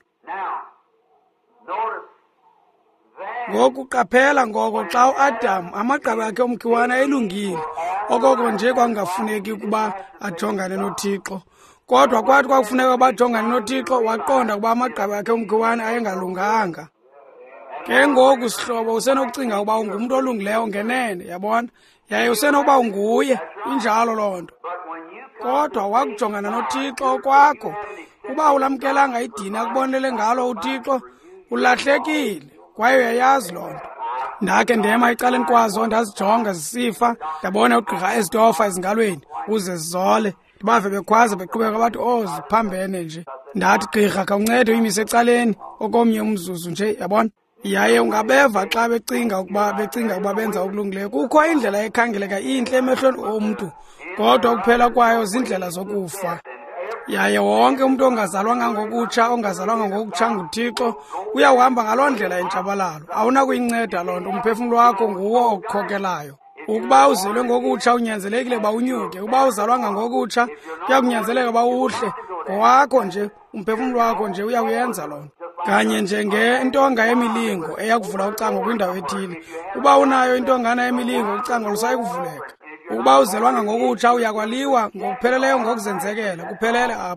Speaker 1: Ngoku qaphela, ngoko xa uAdam amagqabi akhe omkhiwane elungile, okoko nje kwangafuneki ukuba ajongane noThixo. Kodwa kwathi kwakufuneka ukuba ajongane noThixo, waqonda ukuba amagqabi akhe omkhiwane ayengalunganga. Ke ngoku sihlobo usenokucinga ukuba ungumntu olungileyo ngenene, yabona, yaye usenokuba unguye, injalo loo nto. Kodwa wakujongana noThixo kwakho, uba ulamkelanga idini akubonele ngalo uThixo, ulahlekile, kwaye uyayazi loo nto. Ndakhe ndema ecaleni kwazo ndazijonga zisifa, ndabona ugqirha ezitofa ezingalweni ukuze zizole, ndibave bekhwaza beqhubeka bathi, ziphambene nje. Ndathi, gqirha khawuncede uyimise ecaleni okomnye umzuzu nje, yabona. Yaye ungabeva xa becinga ukuba benza okulungileyo. Kukho indlela ekhangeleka intle emehlweni omntu, kodwa ukuphela kwayo zindlela zokufa. Yaye wonke umntu ongazalwanga ngokutsha, ongazalwanga ngokutsha nguThixo, uyawuhamba ngaloo ndlela yentshabalalo. Awunakuyinceda loo nto, umphefumlo wakho nguwo okukhokelayo. Ukuba uzelwe ngokutsha unyanzelekile uba unyuke, uba uzalwanga ngokutsha kuyakunyanzeleka uba uhle. Ngowakho nje, umphefumlo wakho nje uyawuyenza loo nto. Kanye njengentonga yemilingo eyakuvula ucango kwindawo ethile. Uba unayo intongana yemilingo, ucango lusayi kuvuleka. Ukuba uzelwanga ngokutsha uyakwaliwa ngokupheleleyo ngokuzenzekela, kuphelele apho.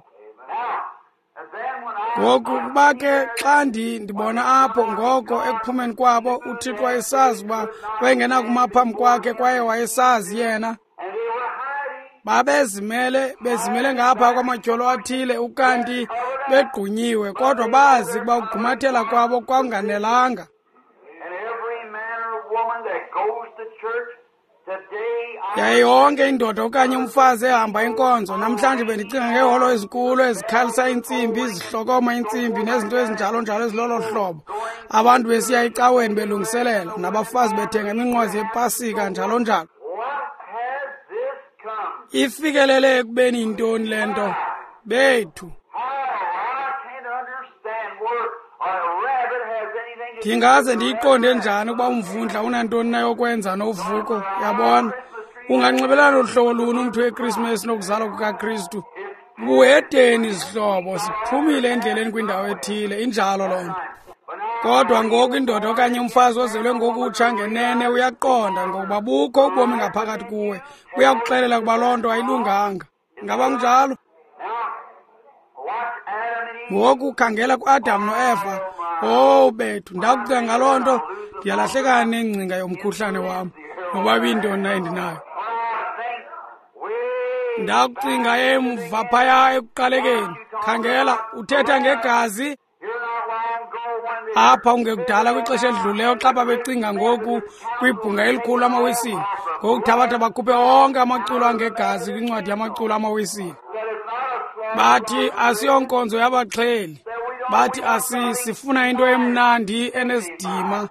Speaker 1: Ngoku kuba ke xa ndibona apho ngoko ekuphumeni kwabo uThixo wayesazi uba wayengena kuma phambi kwakhe kwaye wayesazi yena. Bezimele ngapha kwamatyholo athile ukanti begqunyiwe, kodwa bazi ukuba ukugqumathela kwabo kwakunganelanga. Yaye yonke indoda okanye umfazi ehamba inkonzo, namhlanje bendicinga ngeholo ezikulu ezikhalisa intsimbi, izihlokoma intsimbi nezinto ezinjalo njalo ezilolo hlobo. Abantu besiya ecaweni belungiselela, nabafazi bethenga iminqwazi yepasika njalo njalo. Ifikelele ekubeni yintoni le nto bethu? Ndingaze ndiyiqonde njani ukuba umvundla unantoni na yokwenza novuko, yabona. Unganxibelana uhlobo luni umntu weKrismesi nokuzalwa kukaKristu? Buhedeni izihlobo, siphumile endleleni kwindawo ethile, injalo loo nto. Kodwa ngoku indoda okanye umfazi ozelwe ngokutsha ngenene uyaqonda ngokuba bukho ubomi ngaphakathi kuwe, uyakuxelela ukuba loo nto ayilunganga. Ngaba kunjalo? Ngoku khangela kuAdam noEva. Bethu, ndakucinga ngaloo nto ndiyalahlekana nengcinga yomkhuhlane wam noba biyintoni na endinayo. Ndakucinga emva phaya ekuqalekeni. Khangela, uthetha ngegazi. Apha ungekudala kwixesha elidluleyo xa babecinga ngoku kwibhunga elikhulu amaWesile, ngokuthabatha bakhuphe onke amaculo angegazi kwincwadi yamaculo amaWesile. bathi asiyonkonzo yabaxheli, bathi sifuna into emnandi enesidima.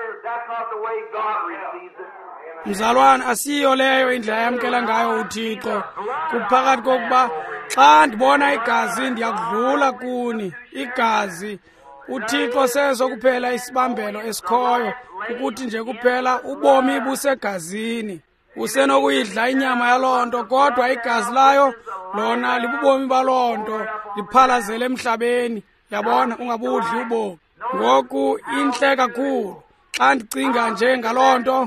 Speaker 1: Mzalwane, asiyo leyo indlela yamkela ngayo uThixo. Kuphakathi kokuba xa ndibona igazi ndiyakudlula kuni igazi, uThixo seso kuphela isibambelo esikhoyo, ukuthi nje kuphela ubomi busegazini. Usenokuyidla inyama yaloo nto, kodwa igazi layo lona libubomi baloo nto, liphalazele emhlabeni. Yabona, ungabudli ubomi. Ngoku intle kakhulu xa ndicinga nje ngaloo nto.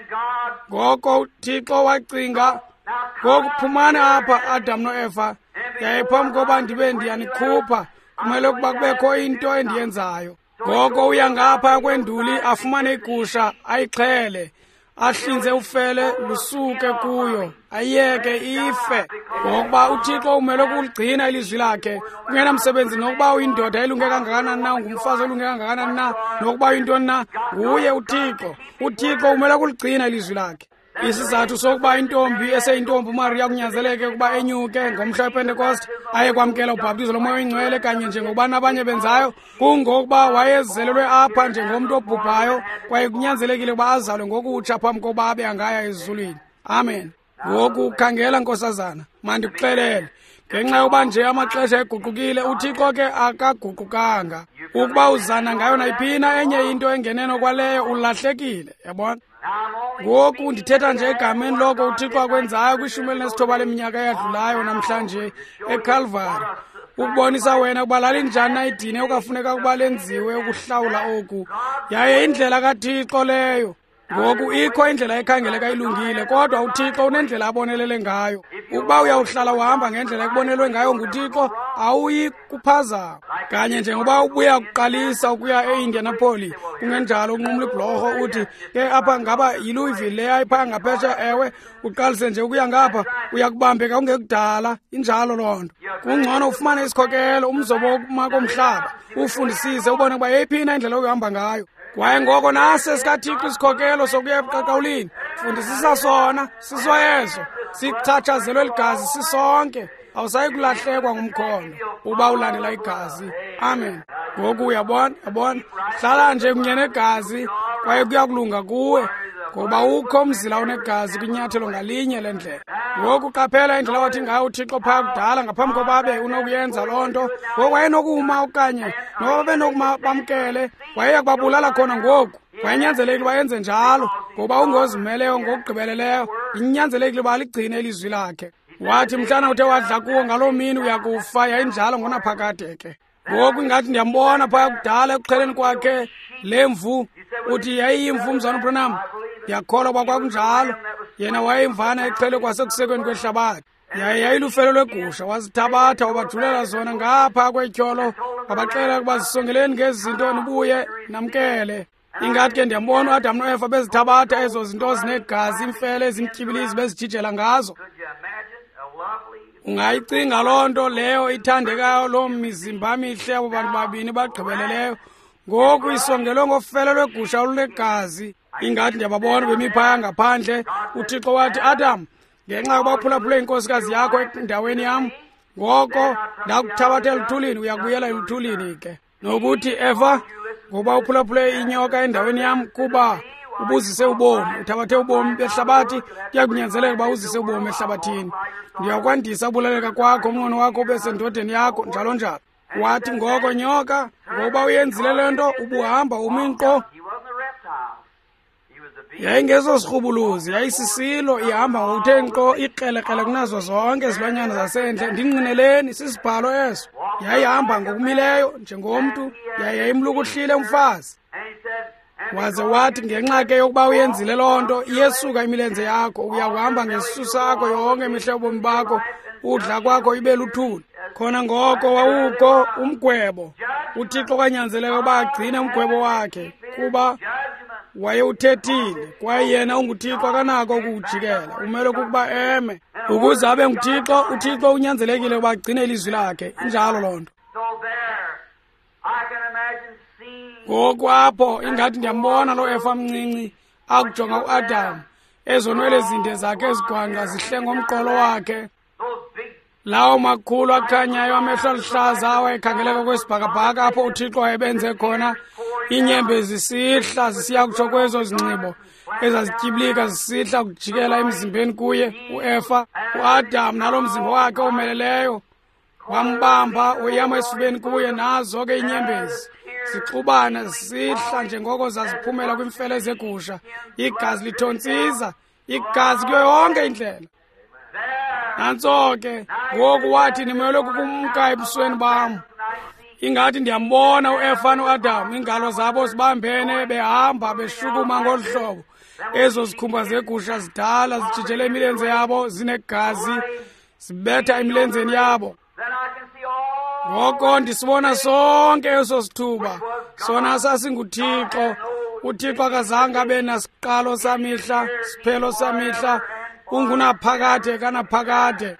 Speaker 1: Ngoko uThixo wacinga, ngoku phumani apha Adam noEva, yaye phambi koba ndibe ndiyanikhupha kumele ukuba kubekho into endiyenzayo. Ngoko uya ngapha kwenduli afumane igusha ayixhele, ahlinze ufele lusuke kuyo, ayeke ife. Ngokuba uThixo umele ukuligcina ilizwi lakhe, kungenamsebenzi nokuba uyindoda elunge kangakanani na, ungumfazi olunge kangakanani na, nokuba uyintoni na, nguye uThixo. uThixo umele ukuligcina ilizwi lakhe. Isizathu sokuba intombi eseyintombi uMaria kunyanzeleke ukuba enyuke ngomhla wePentecost aye kwamkela ubhaptizo lomoya oyingcwele kanye njengokuba nabanye benzayo, kungokuba wayezelelwe apha njengomntu obhubhayo, kwaye kunyanzelekile ukuba azalwe ngokutsha phambi kokuba abe angaya ezulwini. Amen. Ngoku khangela nkosazana, mandikuxelele, ngenxa yokuba nje amaxesha eguqukile, uThixo ke akaguqukanga. Ukuba uzana ngayo nayiphina enye into engeneno kwaleyo, ulahlekile. Yabona? Ngoku ndithetha nje egameni loko uThixo akwenzayo kwi-19 leminyaka eyadlulayo namhlanje eCalvary, ukubonisa wena ukuba lalinjani na idini okufuneka ukuba lenziwe ukuhlawula oku. Yaye indlela kaThixo leyo. Ngoku ikho indlela ekhangeleka ilungile, kodwa uThixo unendlela abonelele ngayo. Ukuba uyawuhlala uhamba ngendlela ekubonelwe ngayo nguThixo, awuyi kuphazama. Kanye njengoba ubuya kuqalisa ukuya eIndianapolis, kungenjalo unqumla ibhlorho uthi ke apha ngaba yiLouisville leya ipha ngaphesha, ewe uqalise nje ukuya ngapha uyakubambeka ungekudala. Injalo loo nto. Kungcono ufumane isikhokelo, umzobo wokumako omhlaba, ufundisise ubone ukuba yeyiphi na indlela uyahamba ngayo. Kwaye ngoko nase sikaThixo isikhokelo sokuya ebuqaqawulini, fundisisa sona, siso eso, sichatshazelwe ligazi sisonke. Awusayi kulahlekwa ngumkhondo uba ulandela igazi. Amen. Ngoku uyabona, hlala nje kunye negazi, kwaye kuya kulunga kuwe, ngoba ukho umzila onegazi kwinyathelo ngalinye lendlela. Ngoku qaphela indlela wathi ngayo uThixo phaya kudala ngaphambi koba abe unokuyenza loo nto. Ngoku wayenokuma okanye noba benokuma bamkele, wayeya kubabulala khona ngoku. Wayenyanzelekile uba yenze njalo, ngoba ungozimeleyo ngokugqibeleleyo, inyanzelekile uba ligcine ilizwi lakhe. Wathi mhlana uthe wadla kuwo ngaloo mini uyakufa, yayinjalo ngonaphakade ke. Ngoku ingathi ndiyambona phaya kudala ekuxheleni kwakhe lemvu, uthi yayiyimvu mzana uBranham. Ndiyakholwa uba kwakunjalo, yena wayeyimvana exhele kwasekusekweni kwehlabathi. Yaye yayilufelo lwegusha, wazithabatha wabajulela zona ngapha kwetyholo, wabaxelela ukuba zisongeleni ngezi zinto nibuye namkele. Ingathi ke ndiyambona uAdam noEva bezithabatha ezo zinto zinegazi, imfele ezimtyibilizi bezijijela ngazo. Ungayicinga loo nto leyo ithandekayo, loo mizimba mihle abo bantu babini bagqibeleleyo, ngoku isongelwe ngofele lwegusha olunegazi. Ingathi ndiyababona bemi phaya ngaphandle. uThixo wathi, Adam, ngenxa yokuba uphulaphule inkosikazi yakho endaweni yam, ngoko ndakuthabatha eluthulini, uyakubuyela eluthulini ke. Nokuthi Eva, ngoba uphulaphule inyoka endaweni yam, kuba ubuzise ubomi, uthabathe ubomi behlabathi, kuyakunyanzeleka uba uzise ubomi ehlabathini. Ndiyakwandisa ubulaleka kwakho, umnqweno wakho ube sendodeni yakho, njalo njalo. Wathi ngoko nyoka, ngoba uyenzile le nto, ubuhamba uminqo. Yayingezosirhubuluzi, yayisisilo, ihamba ngokuthe nkqo, ikrelekrele kunazo zonke izilwanyana zasendle. Ndinqineleni, sisibhalo eso. Yayihamba ngokumileyo njengomntu, yayimlukuhlile umfazi. Waze wathi ngenxa ke yokuba uyenzile loo nto, iyesuka imilenze yakho, uyakuhamba ngesisu sakho yonke mihle ubomi bakho, udla kwakho ibe luthuli. Khona ngoko wawukho umgwebo. uThixo kwanyanzeleka uba agcine umgwebo wakhe, kuba wayewuthethile, kwaye yena unguThixo akanako ukuwujikela, umele ukuba eme. Ukuze abe nguThixo, uThixo unyanzelekile uba agcine ilizwi lakhe. Injalo loo nto. Ngoku apho ingathi ndiyambona lo Eva mncinci akujonga uAdam, ezo nwele zinde zakhe ezigwangqa zihle ngomqolo wakhe. lawo makhulu akhanyayo amehlo aluhlaza awayekhangeleka kwesibhakabhaka apho uThixo wayebenze khona inyembezi zisihla zisiya kutsho kwezo zinxibo ezazityibilika zisihla kujikela emzimbeni kuye uEfa. uAdam nalo mzimba wakhe omeleleyo wambamba uyama esifubeni kuye, nazo ke inyembezi zixubana zisihla njengoko zaziphumela kwimfele zegusha, igazi lithontsiza, igazi kuyo yonke indlela. Nantso ke ngoku wathi ndimelwe kukumka ebusweni bam, ingathi ndiyambona uEfa noAdam, iingalo zabo zibambene behamba beshukuma ngolu hlobo. Ezo zikhumba zegusha zidala zijijele imilenze yabo, zinegazi zibetha emilenzeni yabo. Ngoko ndisibona sonke eso sithuba, sona sasinguThixo. uThixo akazange abe nasiqalo samihla, siphelo samihla, ungunaphakade kanaphakade.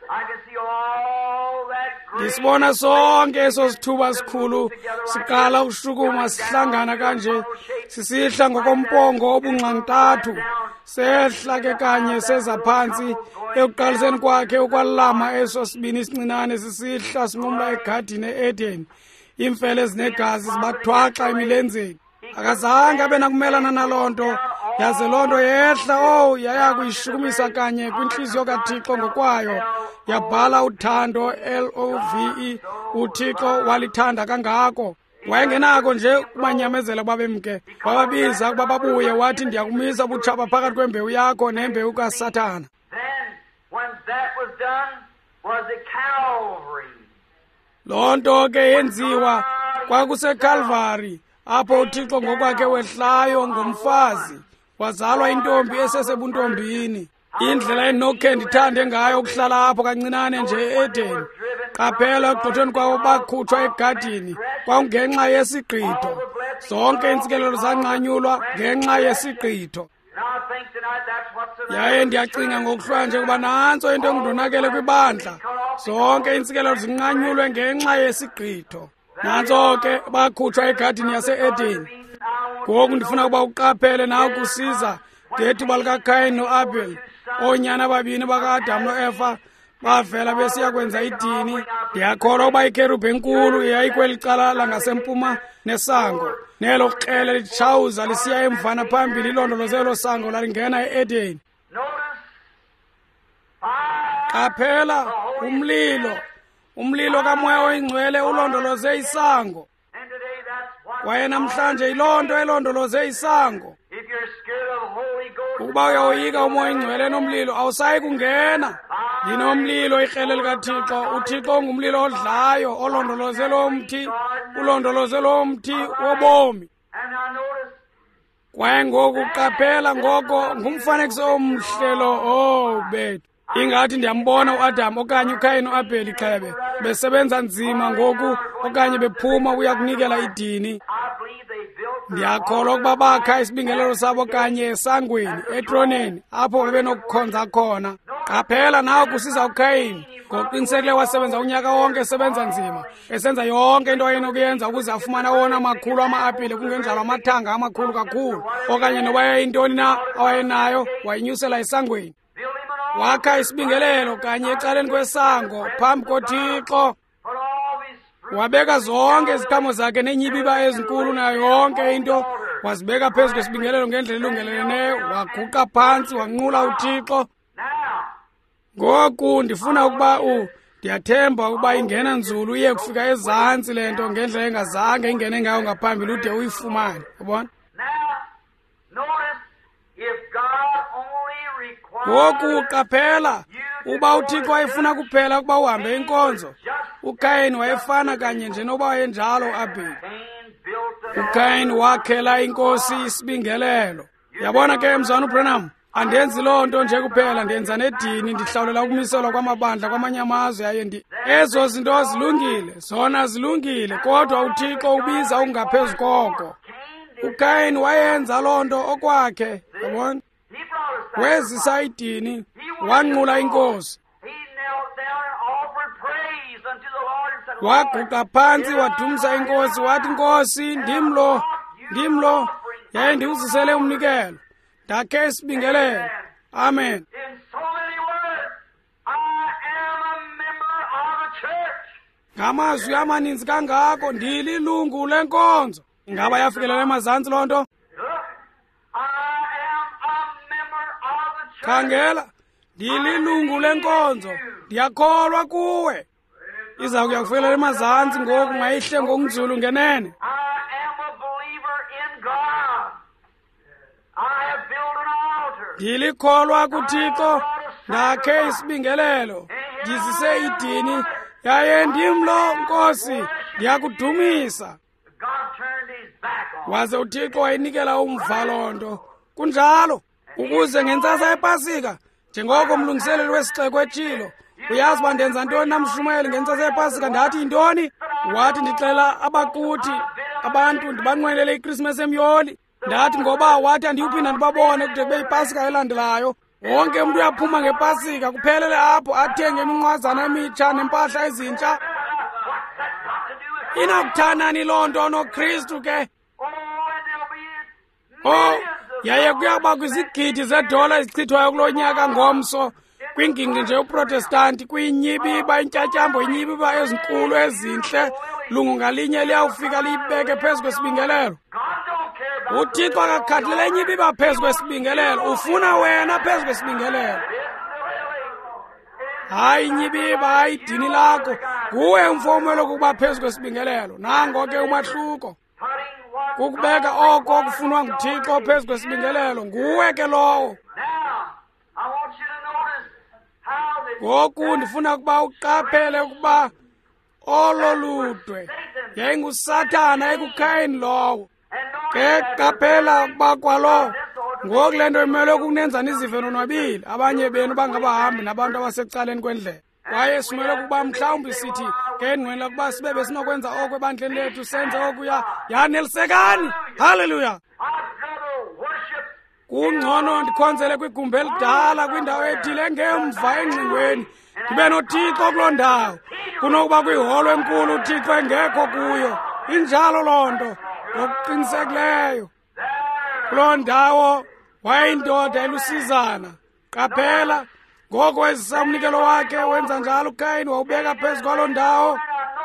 Speaker 1: Ndisibona sonke eso sithuba sikhulu siqala ushukuma, sihlangana kanje, sisihla ngokompongo obungxantathu, sehla ke kanye seza phantsi. Ekuqaliseni kwakhe ukwalama eso sibini sincinane sisihla sinqumla egadini eEden, imfele ezinegazi zibathwaxa emilenzeni. Akazange abe nakumelana naloo nto, yaze loo nto yehla yaya kuyishukumisa kanye kwintliziyo kaThixo ngokwayo, yabhala uthando, LOVE, uThixo walithanda kangako. Wayengenako nje ukubanyamezela babemke, wababiza ukuba babuye, wathi ndiyakumisa ubutshaba phakathi kwembewu yakho nembewu kaSathana. Loo nto ke yenziwa kwakuseCalvary, apho uThixo ngokwakhe wehlayo ngomfazi wazalwa intombi esesebuntombini. Indlela endinokhe ndithande ngayo ukuhlala apho kancinane nje eEden. Qaphela ekugqithweni kwabo bakhutshwa egadini kwakungenxa yesigqitho. Zonke iintsikelelo zanqanyulwa ngenxa yesigqitho. Yaye ndiyacinga ngokuhlwanje ukuba nantso into engundonakele kwibandla. Zonke iintsikelelo zinqanyulwe ngenxa yesigqitho. Nantso ke bakhutshwa egadini yaseEden. Ngoku ndifuna ukuba uqaphele nawe kusiza ngethuba likaKayini noAbel, oonyana ababini bakaAdam noEfa, bavela besiya kwenza idini. Ndiyakholwa ukuba ikerubhi enkulu yayikweli cala langasempuma nesango, nelo krele litshawuza lisiya emvana phambili ilondoloze elo sango lalingena eEden. Qaphela umlilo kamoya oyingcwele ulondoloze isango. Kwaye namhlanje yiloo nto elondoloze isango. Ukuba uyawoyika umoya oyingcwele nomlilo, awusayi kungena. Yinomlilo ikrele likaThixo. uThixo ungumlilo odlayo, olondoloze lo mthi, ulondoloze lo mthi wobomi. Kwaye ngoku qaphela, ngoko ngumfanekiso omhle lo bethu. Ingathi ndiyambona uAdam okanye uKayini noAbel ixhebe besebenza nzima ngoku, okanye bephuma ukuya kunikela idini. Ndiyakholwa ukuba bakha isibingelelo sabo kanye esangweni, etroneni, apho bebenokukhonza khona. Qaphela nawe kusiza uKayini, ngokuqinisekileyo wasebenza unyaka wonke esebenza nzima, esenza yonke into ayenokuyenza ukuze afumane wona makhulu ama-apile, kungenjalo amathanga amakhulu kakhulu, okanye noba yayintoni na awayenayo wayinyusela esangweni. Wakha isibingelelo kanye ecaleni kwesango phambi koThixo. Wabeka zonke iziqhamo zakhe neenyibiba ezinkulu nayo yonke into, wazibeka phezu kwesibingelelo ngendlela elungeleleneyo, waguqa phantsi wanqula uThixo. Ngoku ndifuna ukuba ndiyathemba ukuba ingena nzulu iye kufika ezantsi le nto ngendlela engazange ingene ngayo ngaphambili ude uyifumane. Yabona? Ngoku qaphela, uba uThixo wayefuna kuphela ukuba uhambe inkonzo, uKayini wayefana kanye nje noba wayenjalo uAbel. uKayini wakhela inkosi isibingelelo. Yabona ke mzwana uBranham, andenzi loo nto nje kuphela, ndenza nedini, ndihlawulela ukumiselwa kwamabandla kwamanye amazwe. Yaye ezo zinto zilungile, zona zilungile, kodwa uThixo ubiza ungaphezu koko. uKayini wayenza loo nto okwakhe. Yabona? Wezisa idini, wanqula inkosi. Waguqa phantsi wadumisa inkosi, wathi, Nkosi, ndim lo, yaye ndiwuzisele umnikelo, ndakhe isibingelelo. Amen. ngamazwi amaninzi kangako ndililungu lenkonzo. Ingaba yafikelela emazantsi loo nto? Khangela, ndililungu lenkonzo, ndiyakholwa kuwe. Iza kuya kufikelela emazantsi ngoku, mayihle ngokunzulu ngenene. Ndilikholwa kuThixo, ndakhe isibingelelo, ndizise idini, yaye ndim lo Nkosi, ndiyakudumisa. Waze uThixo wayinikela umva loo nto. Kunjalo, ukuze ngentsasa yePasika, njengoko mlungiseleli wesixeko etshilo, uyazi uba ndenza ntoni namshumayeli ngentsasa yePasika? Ndathi yintoni? Wathi ndixelela abakuthi abantu ndibanqwenele iKrismesi emyoli. Ndathi ngoba wathi andiyuphinda ndibabone kude kube yiPasika elandelayo. Wonke umntu uyaphuma ngePasika, kuphelele apho athenge iminqwazana emitsha nempahla ezintsha. Inakuthanani loo nto noKristu ke? Yaye kuyakuba kwizigidi zedola ezichithwayo kulo nyaka ngomso, kwingingqi nje uProtestanti, kwiinyibiba, intyatyambo inyibiba ezinkulu ezintle, lungu ngalinye liyawufika liyibeke phezu kwesibingelelo. uThixo akakhathalele inyibiba phezu kwesibingelelo, ufuna wena phezu kwesibingelelo. Hayi inyibiba, hayi idini lakho, nguwe umfowenu lokuba phezu kwesibingelelo. Nango ke umahluko, kukubeka oko kufunwa nguThixo phezu kwesibingelelo, nguwe ke lowo. Ngoku ndifuna ukuba uqaphele ukuba olo ludwe yayinguSathana ekuKhayini lowo. Ke qaphela ukuba kwalo ngoku le nto imele ukunenza nizive nonwabile, abanye benu bangabahambi nabantu abasecaleni kwendlela. Kwaye simele ukuba mhlawumbi sithi ke ndinqwenela ukuba sibe besinokwenza oko ebandleni lethu, senze okuya. Yanelisekani? Haleluya! Kungcono ndikhonzele kwigumbi elidala kwindawo ethile ngemva engxingweni, ndibe noThixo kuloo ndawo, kunokuba kwiholo enkulu uThixo engekho kuyo. Injalo loo nto ngokuqinisekileyo. Kuloo ndawo wayeyindoda elusizana. Qaphela, ngoko wezisa umnikelo wakhe, wenza njalo uKhayini, wawubeka phezu kwaloo ndawo.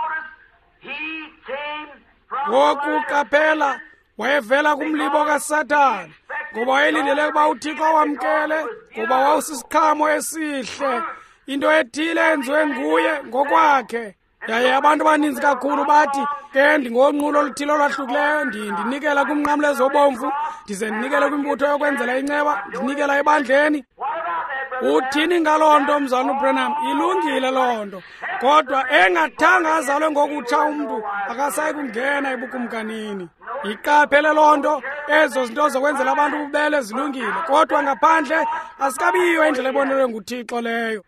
Speaker 1: Ngoku qaphela, wayevela kumlibo kaSathana, ngoba wayelindele ukuba uThixo awamkele, ngoba wawusisiqhamo esihle, into ethile enziwe nguye ngokwakhe. Yaye abantu abaninzi kakhulu bathi ke ndingonqulo oluthile olwahlukileyo, ndinikela kumnqamlezo obomvu, ndize ndinikele kwimbutho yokwenzela inceba, ndinikela ebandleni. Uthini ngaloo nto mzalwana uBranham? Ilungile loo nto, kodwa engathanga azalwe ngokutsha umntu akasayi kungena ebukumkanini. Iqaphele loo nto, ezo zinto zokwenzela abantu ububele zilungile, kodwa ngaphandle asikabiyo indlela ebonelwe nguThixo leyo.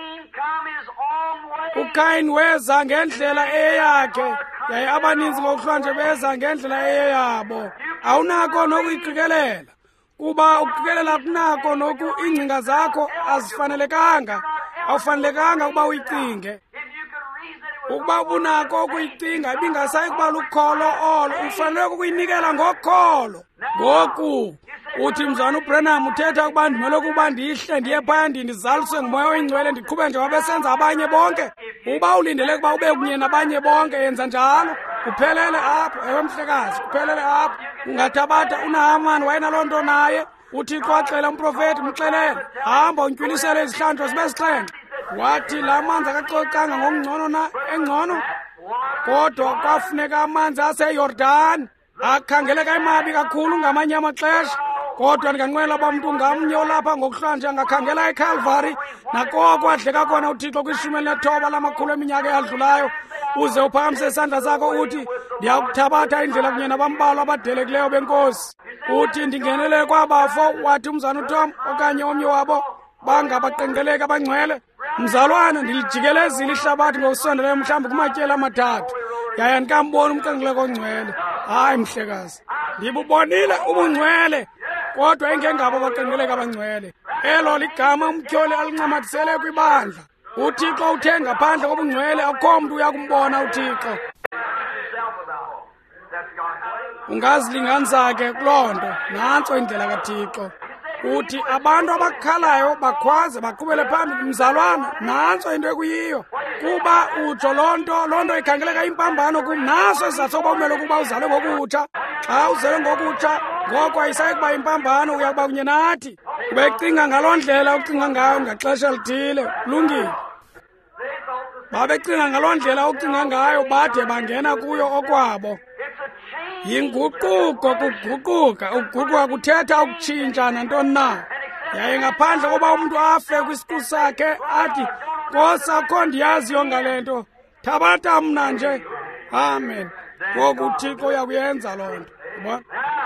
Speaker 1: uKhayini weza ngendlela eyakhe, yaye abaninzi ngokuhlwa beza ngendlela eyeyabo. Awunako nokuyiqikelela, kuba ukuqikelela kunako noku iingcinga zakho azifanelekanga. Awufanelekanga ukuba uyicinge. Ukuba ubunako ukuyicinga ibingasayi kuba lukholo olo, ufanele ukuyinikela ngokholo. Ngoku uthi mzalwana uBranham uthetha ukuba ndimele ukuba ndihle ndiye phaya ndizaliswe ngumoya oyingcwele ndiqhube njengoba besenza abanye bonke. Uba ulindele ukuba ube kunye nabanye bonke, yenza njalo, kuphelele apho. Ewe mhlekazi, kuphelele apho. Ungathabatha uNahamani, wayenaloo nto naye. uThixo waxela umprofeti, mxelele, hamba untywilise izihlandlo zibe 7. Wathi la manzi akacocanga ngokungcono na engcono, kodwa kwafuneka amanzi aseYordani. Akhangeleka emabi kakhulu ngamanye amaxesha, kodwa ndinganqwenela uba mntu ngamnye olapha ngokuhlanje angakhangela eCalvary, nakoko adleka khona uThixo kwi-19 lamakhulu eminyaka eyadlulayo, uze uphakamise isandla sakho uthi, ndiyakuthabatha indlela kunye nabambalwa abadelekileyo benkosi. Uthi ndingenele kwabafo, wathi umzalwana uTom okanye omnye wabo bangabaqenqgeleki abangcwele. Mzalwana, ndilijikelezile ihlabathi ngokusondeleyo mhlawumbi kumatyeli amathathu, yaye andikamboni umqenqgeleko ongcwele. Hayi mhlekazi, ndibubonile ubungcwele, kodwa engengabo abaqenqgeleki abangcwele. Elo ligama umtyholi alincamathisele kwibandla. uThixo uthe ngaphandle kobungcwele akukho mntu uyakumbona uThixo. Ungazilinganisa ke kuloo nto, nantso indlela kaThixo. uthi abantu abakhalayo bakhwaze baqhubele phambili. Mzalwana, nantso into ekuyiyo. Kuba utsho loo nto ikhangeleka impambano kum. Naso isizathu sokuba umele ukuba uzalwe ngokutsha. Xa uzalwe ngokutsha, ngoko ayisayi kuba impambano, uyakuba kunye nathi. Ubecinga ngaloo ndlela ucinga ngayo ngaxesha lithile, kulungile. Babecinga ngaloo ndlela ucinga ngayo bade bangena kuyo okwabo. Yinguquko, kuguquka. Ukuguquka kuthetha ukutshintsha nantoni na. Yaye ngaphandle koba umntu afe kwisiqu sakhe athi, Nkosi, akho ndiyaziyo ngale nto, thabatha mna nje. Amen. Ngoku uThixo uyakuyenza loo nto.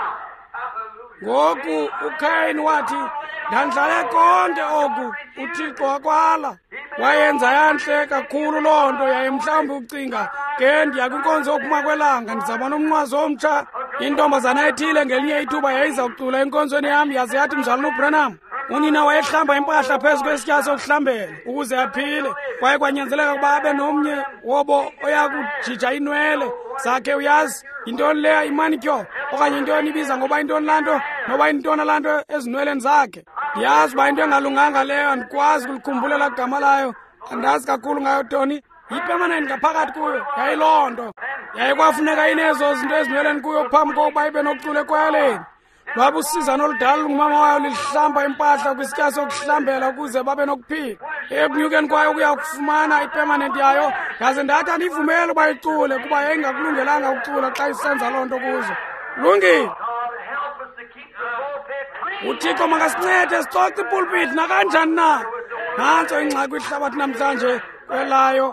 Speaker 1: Ngoku uKhayini wathi, ndandlale konke oku, uThixo wakwala. Wayenza yantle kakhulu loo nto. Yaye mhlawumbi ucinga, ke ndiya kwinkonzo yophuma kwelanga, ndizaba nomnqwazi omtsha. Intombazana ethile ngelinye ithuba yayiza kucula enkonzweni yam, yaze yathi, mzalwana uBranham, unina wayehlamba impahla phezu kwesitya sokuhlambela ukuze aphile. Kwaye kwanyanzeleka ukuba abe nomnye wobo oya kujija inwele zakhe. Uyazi yintoni leya, imanicure, okanye yintoni ibiza ngoba yintoni laa nto, noba yintoni laa nto ezinweleni zakhe. Ndiyazi uba into engalunganga leyo, andikwazi kulikhumbula igama layo, andazi kakhulu ngayo Tony. Yipermanent ngaphakathi kuyo. Yayiloo nto yayikwafuneka inezo zinto ezinweleni kuyo phambi kokuba ibe nokucula ekwayaleni. Lwaba usiza noludala lungumama wayo lihlamba impahla kwisitya sokuhlambela ukuze babe nokuphila. Ekunyukeni kwayo ukuya kufumana ipermanent yayo, yaze ndathi andivumele uba icule kuba yayingakulungelanga ukucula xa isenza loo nto kuzo. Kulungile. uThixo makasincede sicoce ipulpit nakanjani na. Nantso ingxaki kwihlabathi namhlanje kwelayo.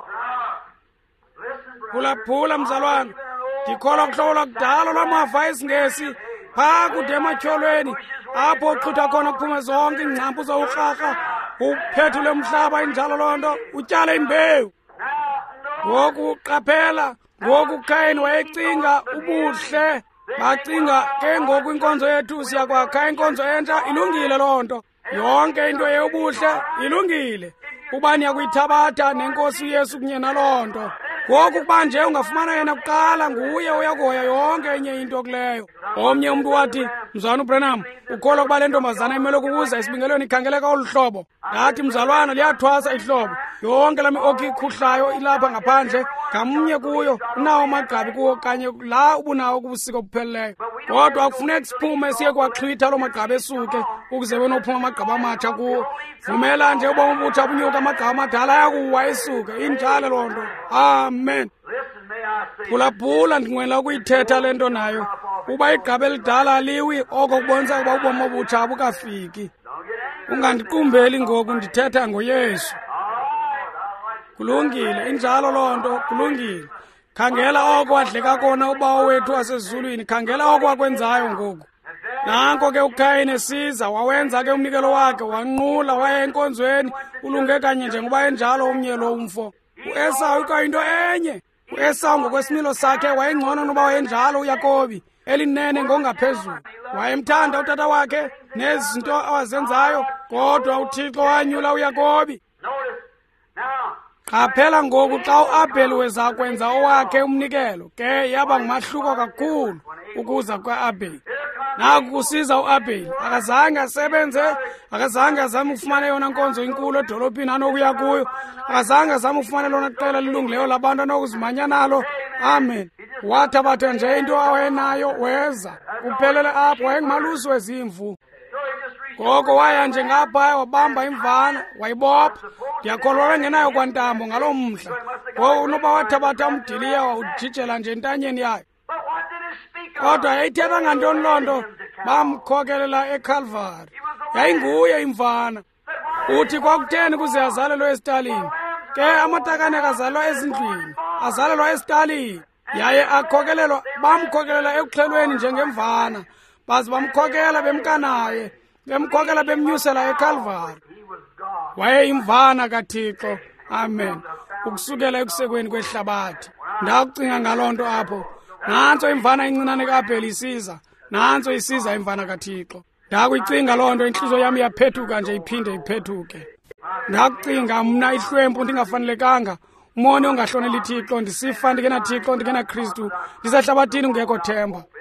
Speaker 1: Phulaphula mzalwana, ndikholwa kuhlolo kudala lwamava esiNgesi phaa kude ematyholweni, apho uxhutha khona kuphume zonke iingcampu zowurharha, uphethule umhlaba. Injalo loo nto, utyale imbewu. Ngoku qaphela, ngoku uKhayini wayecinga ubuhle. Bacinga ke ngoku inkonzo yethu siyakwakha inkonzo entsha. Ilungile loo nto. Yonke into yobuhle ilungile. Uba niyakuyithabatha nenkosi uYesu kunye naloo nto. Ngoku kuba nje ungafumana yena kuqala, nguye uyakuhoya yonke enye into kuleyo. Omnye umntu wathi, mzalwana uBranham, ukholwa ukuba le ntombazana imele kukuza esibingelweni ikhangeleka olu hlobo. Ndathi, mzalwana, liyathwasa ihlobo. Yonke lami okhi ikhuhlayo ilapha ngaphandle, ngamnye kuyo unawo amagqabi kuwo kanye la ubunawo kubusika obupheleleyo. Kodwa kufuneka siphume siye kwaxhwitha loo magqabi esuke ukuze benophuma amagqabi amatsha kuwo. Vumela nje uba ubutsha bunyuka amagqabi amadala ayakuwa esuke. Injalo loo nto. Amen. Phulaphula, ndinqwenela ukuyithetha le nto nayo. Uba igqabi elidala aliwi, oko kubonisa ukuba ubomi obutsha abukafiki. Ungandiqumbeli ngoku, ndithetha ngoYesu. Kulungile, injalo loo nto, kulungile. Khangela oko wadleka kona ubawo wethu wasezulwini. Khangela oko wakwenzayo ngoku. Nanko ke uKhayini esiza, wawenza ke umnikelo wakhe, wanqula, waya enkonzweni, ulunge kanye njengoba enjalo omnye lo umfo. U-Esawu ikayinto enye. U-Esawu ngokwesimilo sakhe wayengcono noba wayenjalo uYakobi, elinene ngongaphezulu. Wayemthanda utata wakhe nezinto awazenzayo, kodwa uThixo wanyula uYakobi. Qaphela ngoku xa uAbheli weza kwenza owakhe umnikelo, ke yaba ngumahluko kakhulu ukuza kwaAbheli. Naku kusiza uAbheli, akazange asebenze, akazange azame ukufumana yona nkonzo inkulu edolophini anokuya kuyo, akazange azame ukufumana lona qela lilungileyo labantu anokuzimanya nalo. Amen. Wathabatha nje into awayenayo weza. Kuphelele apho, wayengumalusi wezimvu. Ngoko waya nje ngapha wabamba imvana wayibopha. Ndiyakholwa wengenayo kwantambo ngaloo mhla. Ngoku unoba wathabatha umdiliya wawujijela nje entanyeni yayo. Kodwa yayithetha ngantoni loo nto? Bamkhokelela eCalvary. Yayinguye imvana. Uthi kwakutheni kuze azalelwe esitalini? Ke amatakane kazalwa ezindlwini, azalelwa esitalini. Yaye akhokelelwa, bamkhokelela ekuxhelweni njengemvana. Baze bamkhokela bemkanaye, bemkhokela bemnyusela eCalvary. Wayeyimvana kaThixo. Amen. Ukusukela ekusekweni kwehlabathi. Ndakucinga ngaloo nto apho. Nantso imvana incinane kaAbheli isiza. Nantso isiza imvana kaThixo. Ndakuyicinga loo nto, inhliziyo yami yaphethuka nje iphinde iphethuke. Ndakucinga mna ihlwempu ndingafanelekanga, umoni ongahloneli Thixo, ndisifa ndingenaThixo, ndingenaKristu, ndisehlabathini kungekho themba.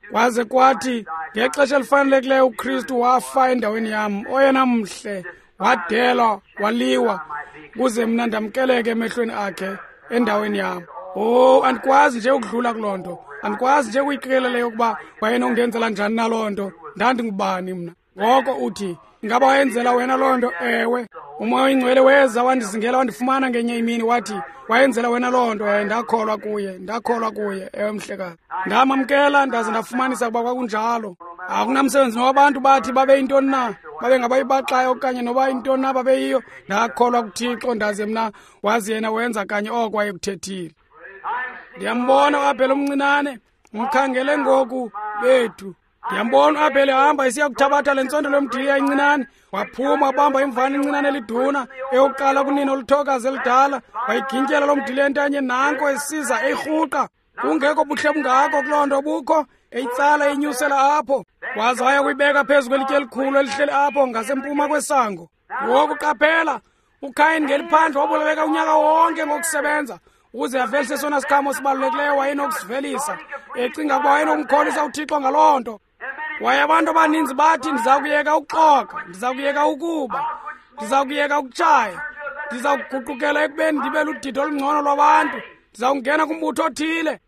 Speaker 1: kwaze kwathi ngexesha elifanelekileyo uKristu wafa endaweni yam, oyena mhle, wadelwa, waliwa, kuze mna ndamkeleke emehlweni akhe endaweni yam. Oh, andikwazi nje ukudlula kuloo nto, andikwazi nje ukuyikelela yokuba wayenongenzela njani naloo nto. Ndandingubani mna? Ngoko uthi, ingaba wayenzela wena loo nto? Ewe. Umoya Oyingcwele weza wandizingela, wandifumana ngenye imini, wathi wayenzela wena loo nto. Ndakholwa kuye. Ewe mhlekazi, ndamamkela ndaze ndafumanisa ukuba kwakunjalo. Akunamsebenzi nowabantu bathi babe yintoni na, babe ngabayibaxayo okanye noba yintoni na babeyiyo. Ndakholwa kuThixo, ndaze mna wazi yena wenza kanye oko wayekuthethile. Ndiyambona uAbheli omncinane, umkhangele ngoku bethu. Ndiyambona uAbheli hamba isiya kuthabatha le ntsondelo yomdiliya encinane. Waphuma wabamba imvana encinane eliduna eyokuqala kunina oluthokazi elidala, wayigintyela lo mdiliya entanyeni, nanko esiza eyirhuqa. Kungekho buhle bungako kuloo nto bukho, eyitsala eyinyusela apho, waze waya kuyibeka phezu kwelitye elikhulu elihleli apho ngasempuma kwesango. Ngoku qaphela, uKhayini ngeliphandle waboleka unyaka wonke ngokusebenza ukuze avelise sona sikhamo sibalulekileyo wayenokusivelisa, ecinga ukuba wayenomkholisa uThixo ngaloo nto. Waye abantu abaninzi bathi, ndiza kuyeka ukuxoka, ndiza kuyeka ukuba, ndiza kuyeka ukutshaya, ndiza kuguqukela ekubeni ndibe ludidi olungcono lwabantu, ndiza kungena kumbutho othile.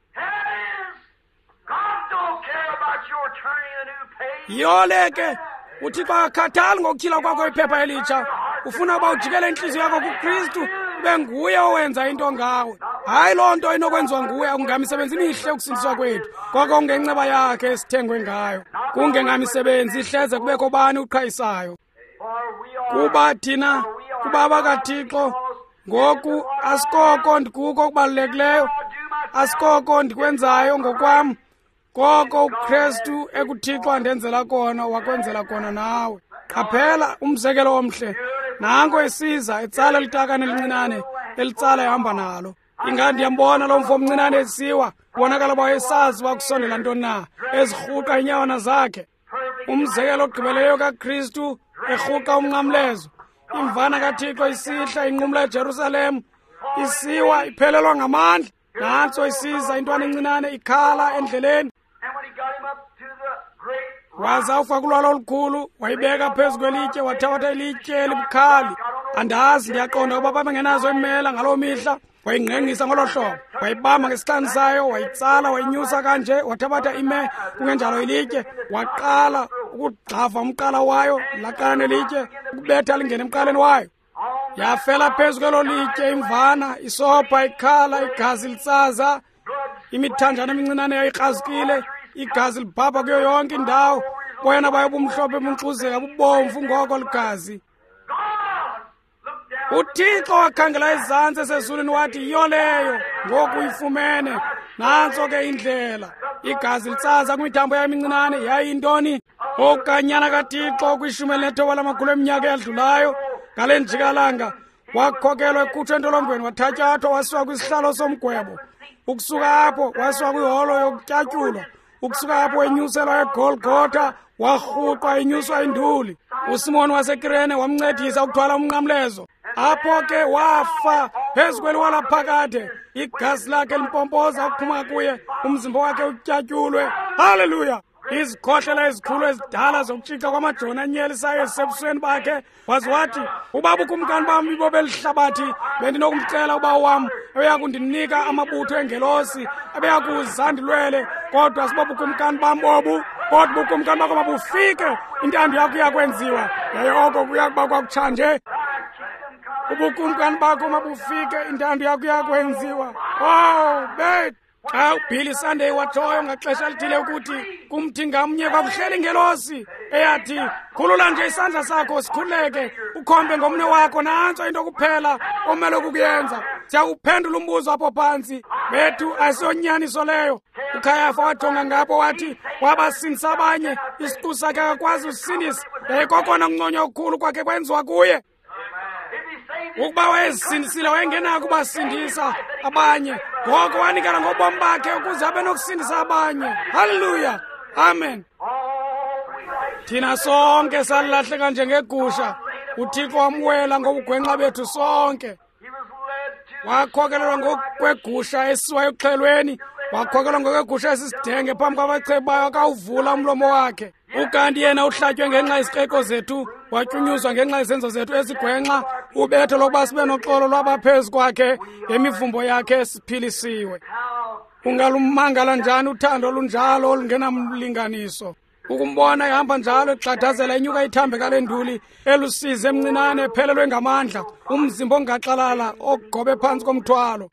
Speaker 1: Yiyole ke, uThixo akakhathali ngokutyhila kwakho iphepha elitsha. Ufuna uba ujikele inhliziyo yakho kuKristu, ube nguye owenza into ngawe. Hayi loo nto inokwenziwa nguwe. Akungamisebenzi mihle ukusindiswa kwethu, koko kungenceba yakhe esithengwe ngayo. Kungengamisebenzi ihleze kubekho bani uqhayisayo. Kuba thina kubaba kaThixo, ngoku asikoko ndikuko okubalulekileyo, asikoko ndikwenzayo ngokwam, koko uKristu ekuThixo andenzela kona wakwenzela kona nawe. Qaphela umzekelo omhle, nanko esiza etsala elitakane elincinane elitsala ehamba nalo. Ingandiyambona lo mfo omncinane esiwa, kubonakala uba wayesazi wakusondela ntoni na, ezirhuqa iinyawana zakhe. Umzekelo ogqibeleyo kaKristu erhuqa umnqamlezo. Imvana kaThixo isihla inqumla eJerusalem, isiwa iphelelwa ngamandla. Nantso isiza intwana encinane ikhala endleleni. Waza ufa kulwala olukhulu, wayibeka phezu kwelitye, wathabatha ilitye elibukhali. Andazi, ndiyaqonda ukuba babengenazo imela ngaloo mihla. Wayingqengqisa ngolo hlobo, wayibamba ngesihlanu sayo, wayitsala, wayinyusa kanje, wathabatha ime kungenjalo ilitye, waqala ukugxava umqala wayo, laqala nelitye ukubetha lingene emqaleni wayo. Yafela phezu kwelo litye imvana, isopha, ikhala, igazi litsaza, imithanjana emincinane yayikrazukile, igazi libhabha kuyo yonke indawo. Boyana bayo bumhlophe bumxuzeka bubomvu ngoko ligazi. uThixo wakhangela izantsi esezulwini wathi, yiyo leyo, ngoku uyifumene. Nantso ke indlela. Igazi litsaza kwimithambo yami incinane yayintoni? Okanyana kaThixo kwishumi elinethoba lamakhulu eminyaka eyadlulayo, ngale njikalanga wakhokelwa ekhutshwa entolongweni, wathatyathwa wasiwa kwisihlalo somgwebo. Ukusuka apho wasiwa kwiholo yokutyatyulwa. Ukusuka apho wenyuselwa eGolgotha, warhuqwa inyuswa induli. uSimoni waseKirene wamncedisa ukuthwala umnqamlezo. Apho ke wafa phezu kweliwala phakade, igazi lakhe limpompoza ukuphuma kuye, umzimba wakhe utyatyulwe. Haleluya! Izikhohlela ezikhulu ezidala zokutshica kwamajoni anyelisayo ezisebusweni bakhe, waze wathi, ubaba ukumkani bam ibo belihlabathi, bendinokumcela uba wam ebeya kundinika amabutho engelosi abeya kuza ndilwele, kodwa sibaba ukumkani bam bobu, kodwa ubukumkani bakho mabufike, intando yakho iyakwenziwa. Yaye oko kuya kuba kwakutshanje. Ubukumkani bakho mabufike, intando yakho iyakwenziwa. Oh, bet! Xa uBilly Sunday watshoyo ngaxesha lithile ukuthi kumthi ngamnye kwakuhleli ingelosi eyathi, khulula nje isandla sakho sikhuleke, ukhombe ngomnwe wakho, nantso into kuphela omele ukuyenza. Siyakuphendula umbuzo apho phantsi. Bethu ayisonyaniso leyo. uKhayafa wajonga ngapho wathi, wabasindisa abanye, isiqu sakhe akakwazi usindisa. Yaye kokona kunconywa okukhulu kwakhe kwenziwa kuye. Ukuba wayezisindisile wayengenako ubasindisa abanye, ngoko wanikela ngobomi bakhe ukuze abe nokusindisa abanye. Haleluya, amen. Thina sonke salilahleka njengegusha, uThixo wamwela ngobugwenxa bethu sonke. Wakhokelelwa ngokwegusha esiwa ekuxhelweni, wakhokelwa ngokwegusha esisidenge phambi kwabachebi bayo akawuvula umlomo wakhe. Ukanti yena uhlatywe ngenxa yezikeko zethu, watyunyuzwa ngenxa yezenzo zethu ezigwenxa, ubetho lokuba sibe noxolo lwabaphezu kwakhe, ngemivumbo yakhe siphilisiwe. Ungalumangala njani uthando olunjalo olungenamlinganiso? Ukumbona ehamba njalo exhathazela inyuka ithambeka lenduli, elusizi emncinane ephelelwe ngamandla, umzimba ongaxalala okugobe phansi komthwalo.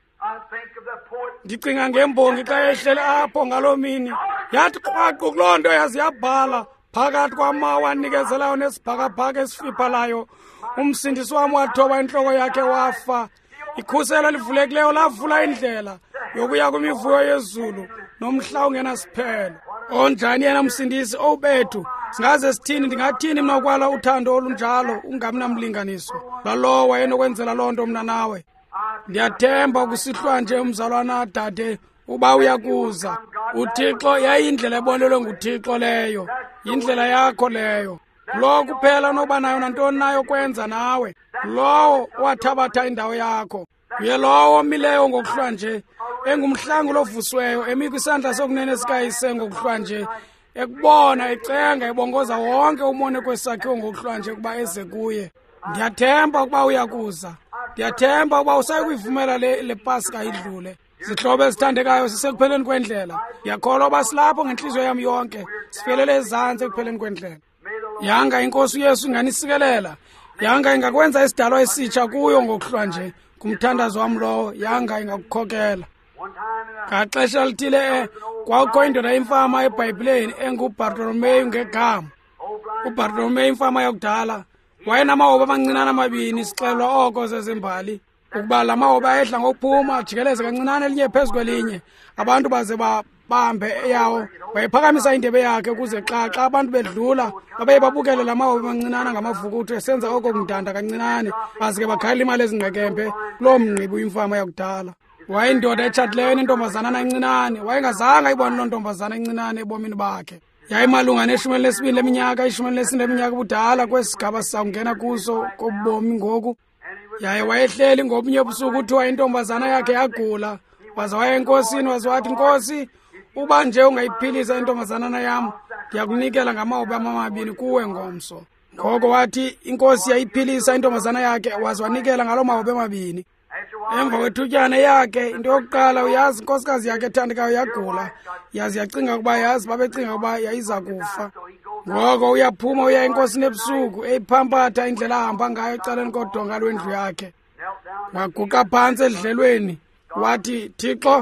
Speaker 1: Ndicinga ngembongi xa ehlele apho ngaloo mini, yathi qwaqu kuloo nto yazi yabhala phakathi kwamawa anikezelayo nesibhakabhaka esifipalayo. Umsindisi wam wathoba intloko yakhe wafa. Ikhuselo livulekileyo lavula indlela yokuya kwimivuyo yezulu nomhla ungenasiphelo. Onjani yena msindisi owubethu? Singaze sithini, ndingathini mna ukwala uthando olunjalo ungamnamlinganiso? Lalowo wayenokwenzela loo nto mna nawe. Ndiyathemba ukusihlwa nje umzalwana dade uba uyakuza. uThixo yayindlela ebonelwe nguThixo leyo, yindlela yakho leyo. Lo kuphela noba nayo nantoni nayo kwenza nawe, lowo wathabatha indawo yakho. Uye lowo omileyo ngokuhlwa nje, engumhlangu ovusiweyo, emi kwisandla sokunene sikayise ngokuhlwa nje, ekubona ecenga ebongoza wonke umone kwesakhiwo ngokuhlwa nje ukuba eze kuye. Ndiyathemba ukuba uyakuza. Ndiyathemba ukuba usayikuyivumela le Pasika idlule. Zihlobo ezithandekayo sisekupheleni kwendlela. Ndiyakholwa uba silapho ngenhliziyo yam yonke, sifelele ezantsi ekupheleni kwendlela. Yanga inkosi uYesu inganisikelela, yanga ingakwenza isidalwa esitsha kuyo ngokuhlwa nje. Kumthandazo wam lowo, yanga ingakukhokela. Ngaxesha lithile kwakukho indoda imfama eBhayibhileni enguBartolomeyu ngegama. uBartolomeyu imfama yakudala wayenamahoba amancinane amabini, sixelwa oko zezembali ukuba la mahoba ayedla ngokuphuma ajikeleze kancinane elinye phezu kwelinye, abantu baze bahambe eyawo. Wayephakamisa indebe yakhe ukuze xa abantu bedlula babe babukele la mahoba amancinane ngamavukuthu esenza oko kundanda kancinane, baze ke bakhalela imali ezingqekembe kuloo mngqibi uyimfama yakudala. Wayindoda etshatileyo enentombazana encinane, wayengazange ayibone loo ntombazana encinane ebomini bakhe. Yayimalunga ne-12 leminyaka, 14 leminyaka ubudala kwesigaba sakungena kuso kobomi ngoku. Yaye wayehleli ngobunye ubusuku kuthiwa intombazana yakhe yagula, waze waya enkosini waze wathi, Nkosi, uba nje ungayiphilisa intombazana yam, ndiyakunikela ngamahoba amabini kuwe ngomso. Ngoko wathi inkosi yayiphilisa intombazana yakhe, waze wanikela ngaloo mahoba amabini. Emva kwethutyana yakhe, into yokuqala uyazi inkosikazi yakhe ethandekayo yagula, yazi yacinga ukuba babecinga ukuba yayiza kufa. Ngoko uyaphuma uya enkosini ebusuku, eyiphampatha indlela ahamba ngayo ecaleni kodonga lwendlu yakhe. Waguqa phantsi edlelweni wathi, Thixo,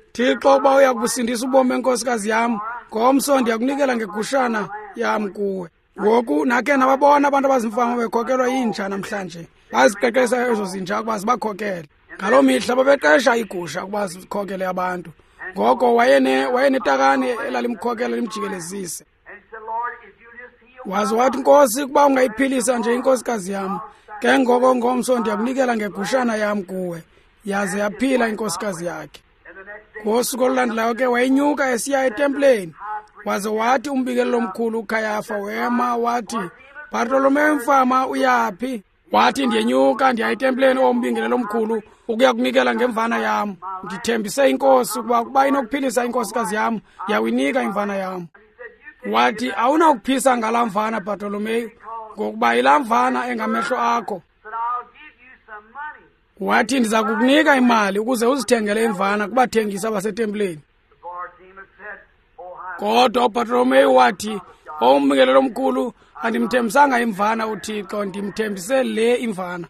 Speaker 1: uba uyakubusindisa ubomi benkosikazi yam, ngomso ndiyakunikela ngegushana yam kuwe. Ngoku nakhe nababona abantu abazimfama bekhokelwa yinja namhlanje, baziqeqesha ezo zinja ukuba zibakhokele. Ngaloo mihla babeqesha igusha ukuba zikhokele abantu. Ngoko wayenetakane elalimkhokela limjikelezise. Waze wathi, Nkosi, ukuba ungayiphilisa nje inkosikazi yam, ke ngoko ngomso ndiyakunikela ngegushana yam kuwe. Yaze yaphila inkosikazi yakhe. Ngosuku olulandelayo ke wayenyuka esiya etempleni, waze wathi umbingeleli omkhulu uKhayafa wema wathi, Bartolomeyu mfama uyaphi? Wathi, ndiyenyuka ndiya etempleni ombingeleli omkhulu ukuya kunikela ngemvana yam. Ndithembise inkosi ukuba inokuphilisa inkosikazi yam, ndiyawinika imvana yam. Wathi, awunakuphisa ngalaa mvana Bartolomeyu, ngokuba yilaa mvana engamehlo akho. Wathi, ndiza kukunika imali ukuze uzithengele imvana kubathengisi abasetempleni. Kodwa uBartolomeyu wathi, umbingeleli omkhulu, andimthembisanga imvana uThixo, ndimthembise le imvana.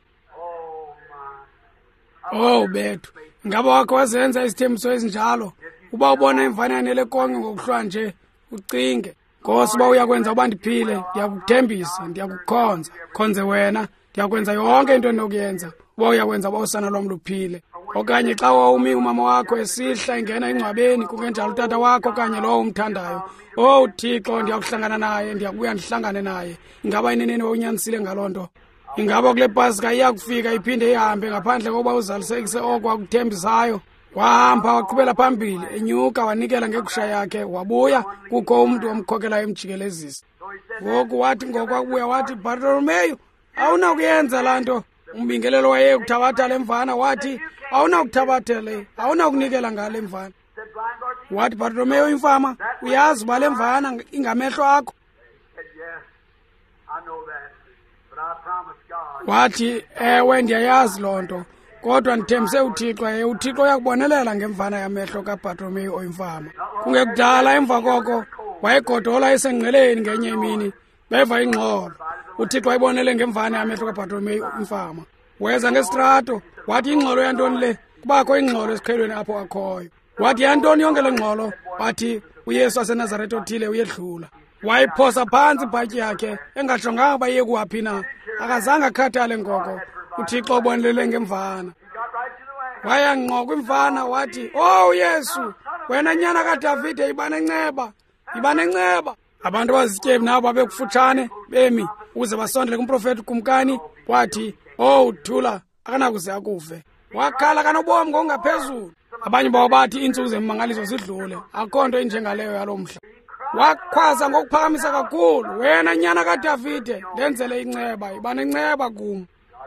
Speaker 1: Bethu, ingaba wakho wazenza izithembiso ezinjalo? Uba ubona imvana yanele konke ngokuhlwa nje, ucinge, Nkosi, uba uyakwenza uba ndiphile, ndiyakuthembisa, ndiyakukhonza. Khonze wena, ndiyakwenza yonke into endinokuyenza uba uyakwenza uba usana lwam luphile. Okanye xa wawumi umama wakho esihla ingena engcwabeni, kungenjalo utata wakho okanye lowo umthandayo, Thixo, ndiyakuhlangana naye, ndiyakubuya ndihlangane naye. Ingaba ineneni wawunyanisile ngaloo nto? Ingaba kule Pasika iyakufika iphinde ihambe ngaphandle kokuba uzalisekise oko wakuthembisayo? Wahamba waqhubela phambili, enyuka wanikela ngegusha yakhe, wabuya kukho umntu omkhokelayo emjikelezisa. Ngoku wathi ngokwakubuya wathi, Bartolomeyu, awunakuyenza laa nto. Umbingelelo waye kuthabatha le mvana wathi, awunakuthabatha le, awunakunikela ngale mvana. wathi, Bartimeyo imfama, uyazi uba le mvana ingamehlo akho?
Speaker 2: Said, yes, I know that, but I promised God.
Speaker 1: Wathi, ewe ndiyayazi loo nto, kodwa ndithembise uThixo, uThixo uyakubonelela ngemvana yamehlo kaBartimeyo oyimfama. Kungekudala emva koko wayegodola esengqeleni ngenye imini, beva ingxolo. uThixo wayibonele ngemvana yamehlo kaBartimeyo imfama. Weza ngesitrato, wathi, ingxolo yantoni le? Kubakho ingxolo esikhelweni apho akhoyo. Wathi, yantoni yonke le ngxolo? Wathi, uYesu waseNazaretha othile uyedlula. Wayiphosa phantsi ibhatyi yakhe, engajonganga uba iye kuwaphi na. Akazange akhathale ngoko. uThixo ubonelele ngemvana. Waya ngqo kwimvana wathi, oh Yesu, wena nyana kaDavide, yiba nenceba. Abantu abazityebi nabo babekufutshane bemi ukuze basondele kumprofeti ukumkani. Wathi, oh thula, akanakuze akuve. Wakhala kanobomi ngokungaphezulu. Abanye bawo bathi iintsuku zemmangaliso zidlule, akho nto injengaleyo yalo mhla. Wakhwaza ngokuphakamisa kakhulu, wena nyana kaDavide, ndenzele inceba, yiba nenceba kum.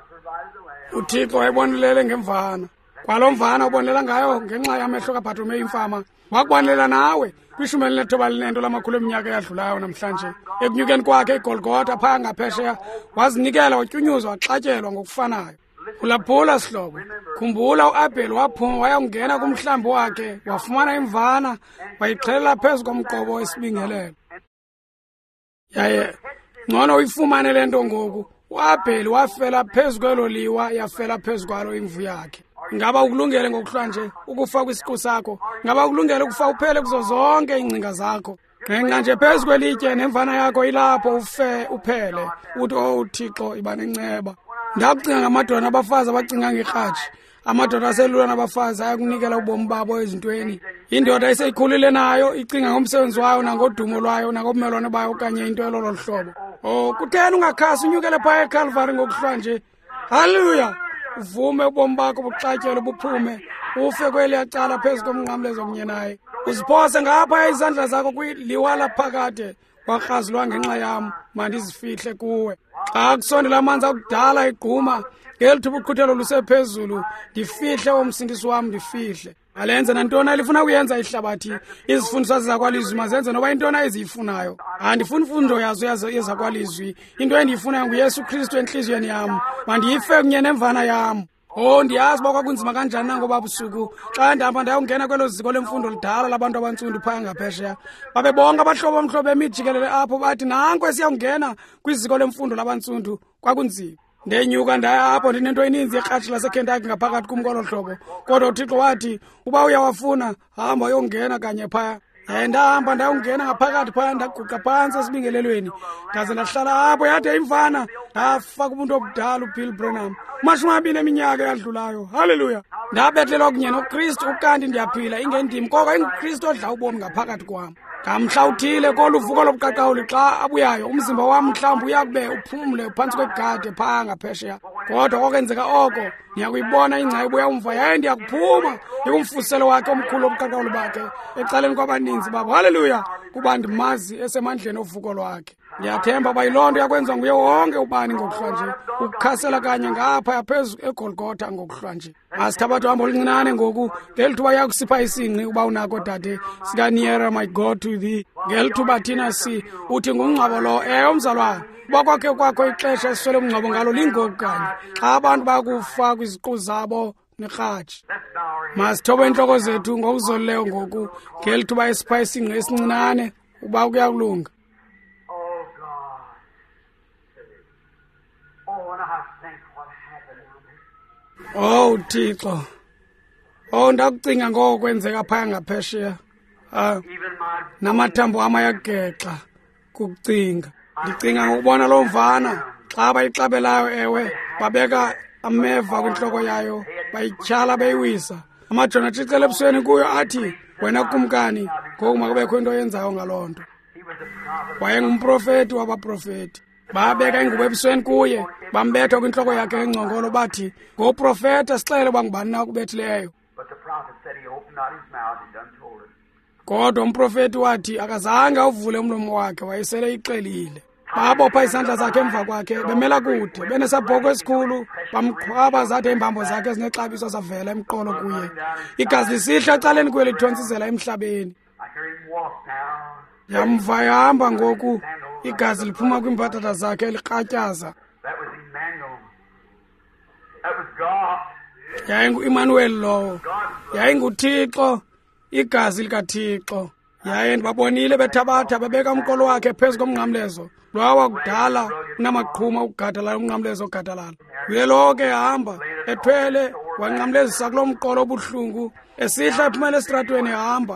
Speaker 1: uThixo wayibonelele ngemvana. Kwalo mvana ubonelela ngayo ngenxa yamehlo kaBartimeyo imfama, wakubonelela nawe kwishumi elinethoba linento lamakhulu eminyaka eyadlulayo namhlanje. Ekunyukeni kwakhe iGolgotha phaa ngaphesheya, wazinikela, watyunyuzwa, waxatyelwa ngokufanayo. Phulaphula sihlobo, khumbula uAbheli waphuma wayongena kumhlambi wakhe, wafumana imvana, wayixhelela phezu komqobo wesibingelelo. Yaye ngcono uyifumane le nto ngoku. uAbheli wafela phezu kwelo liwa, yafela phezu kwalo imvu yakhe. Ngaba ukulungele ngokuhlwa nje ukufa kwisiqu sakho? Ngaba ukulungele ukufa uphele kuzo zonke iingcinga zakho? Ngenxa nje phezu kwelitye nemvana yakho ilapho uphele. Uthi, oh uThixo, yiba nenceba. Ndakucinga ngamadoda abafazi abacinga ngerhaji. Amadoda aselula nabafazi ayakunikela ubomi babo ezintweni. Indoda eseyikhulile nayo icinga ngomsebenzi wayo nangodumo lwayo nangobumelwane bayo okanye into elolo hlobo. Oh, kutheni ungakhasi unyukele phaya eCalvary ngokuhlwa nje? Haleluya! Uvume ubomi bakho buxatyelwe buphume, ufe kweliya cala phezu komnqamlezo kunye naye. Uziphose ngapha izandla zakho kwiliwa laphakade, warhazulwa ngenxa yam, mandizifihle kuwe. Xa kusondela amanzi akudala egquma, ngeli thuba uqhuthelo lusephezulu, ndifihle omsindisi wam, ndifihle. Alenze nantoni elifuna kuyenza ihlabathi, izifundiswa zakwalizwi mazenze noba intoni eziyifunayo. Andifuni fundo yazo yezakwalizwi, into endiyifunayo nguYesu Kristu entliziyweni yam, mandiyife kunye nemvana yam. Oh, ndiyazi uba kwakunzima kanjani nangoba busuku xa ndihamba ndayongena kwelo ziko lemfundo lidala labantu abantsundu phaya ngaphesheya. Babe bonke abahlobo omhlobo emijikelele apho bathi, nanko esiyawungena kwiziko lemfundo labantsundu. Kwakunzima. Ndenyuka ndaya apho ndinento eninzi yerhatshi laseKentucky ngaphakathi kum kolo hlobo. Kodwa uThixo wathi, uba uyawafuna, hamba uyongena kanye phaya. Ndahamba ndayongena ngaphakathi phaya, ndaguqa phantsi esibingelelweni, ndaze ndahlala apho. Yade imvana ndafa kumuntu obudala uBill Branham, 20 eminyaka eyadlulayo. Haleluya! Ndabetlelwa kunye noKristu, ukanti ndiyaphila ingendim, koko inguKristu odla ubomi ngaphakathi kwam. Ngamhla uthile kolu vuko lobuqaqawuli xa abuyayo, umzimba wam mhlawumbi uyakube uphumle phantsi kwegade phaa ngaphesheya. Kodwa kokwenzeka oko, ndiyakuyibona ingca ibuya umva, yaye ndiyakuphuma ndikumfuselo wakhe omkhulu wobuqaqawuli bakhe ecaleni kwabaninzi babo. Haleluya! Kuba ndimazi esemandleni ovuko lwakhe. Ndiyathemba uba yiloo nto yakwenza nguye wonke ubani ngokuhlwa nje, ukukhasela kanye ngapha phezu eGolgotha ngokuhlwa nje. Masithabathe uhambo oluncinane ngoku, ngeli thuba yakusipha isingqi uba unako dade, sika nearer my God to thee. Ngeli thuba thina uthi ngumngcwabo lo, umzalwane, uba kwakho ixesha esiswele umngcwabo ngalo lingoku kanye, xa abantu bakufa kwiziqu zabo nerhaji. Masithobe intloko zethu ngokuzolileyo ngoku, ngeli thuba esipha isingqi esincinane uba kuyakulunga. Oh Thixo, oh ndakucinga ngoko kwenzeka phaya ngaphesheya. Namathambo am ayagexa kukucinga. Ndicinga ngokubona loo mvana xa bayixabelayo, ewe, babeka ameva kwintloko yayo, bayityhala beyiwisa. Amajoni atshicela ebusweni kuyo athi, wena kumkani, ngoku makubekho into oyenzayo ngaloo nto. Wayengumprofeti wabaprofeti. Babeka ingubo ebusweni kuye, bambetha kwintloko yakhe engcongolo bathi, ngoprofeta sixele uba ngubani na ukubethileyo. Kodwa umprofeti wathi akazange uvule umlomo wakhe, wayesele ixelile. babopha isandla zakhe emva kwakhe bemela kude benesabhoko esikhulu bamqhwaba zathe imbambo zakhe ezinexabiso zavela emqolo kuye igazi lisihla ecaleni kuye lithontsizela emhlabeni yamva yahamba ngoku igazi liphuma kwiimbatata zakhe likratyaza yayingu-Emmanuel lowo yayinguThixo igazi likaThixo yaye ndibabonile bethabatha babeka umqolo wakhe phezu komnqamlezo lwawa kudala unamaqhuma ukugadalala umnqamlezo ogadalala uye lowo ke hamba ethwele wanqamlezisa kulo mqolo obuhlungu esihla ephumela esitratweni ehamba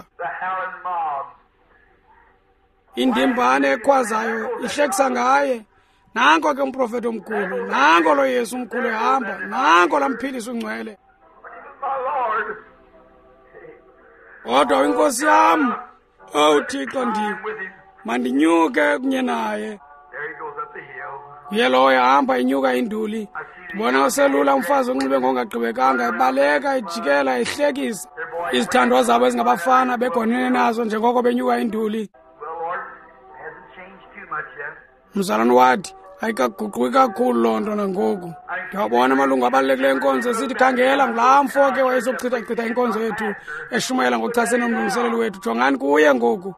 Speaker 1: indimbane ekhwazayo ihlekisa ngaye nanko ke umprofeti omkhulu nanko lo Yesu omkhulu ehamba nanko lamphilisa ungcwele kodwa inkosi yam Thixo mandinyuke kunye naye uye lowo ehamba inyuka induli ndibona uselula umfazi onxibe ngongagqibekanga ebaleka ejikela ehlekisa izithandwa zabo ezingabafana begonene nazo njengoko benyuka induli mzalwane wathi ayikaguquki kakhulu loo nto nangoku ndiyabona amalungu abalulekileyo enkonzo esithi khangela ngulaa mfo ke wayesokuchithachitha inkonzo yethu eshumayela ngokuchasene nomlungiseleli wethu jongani kuye ngoku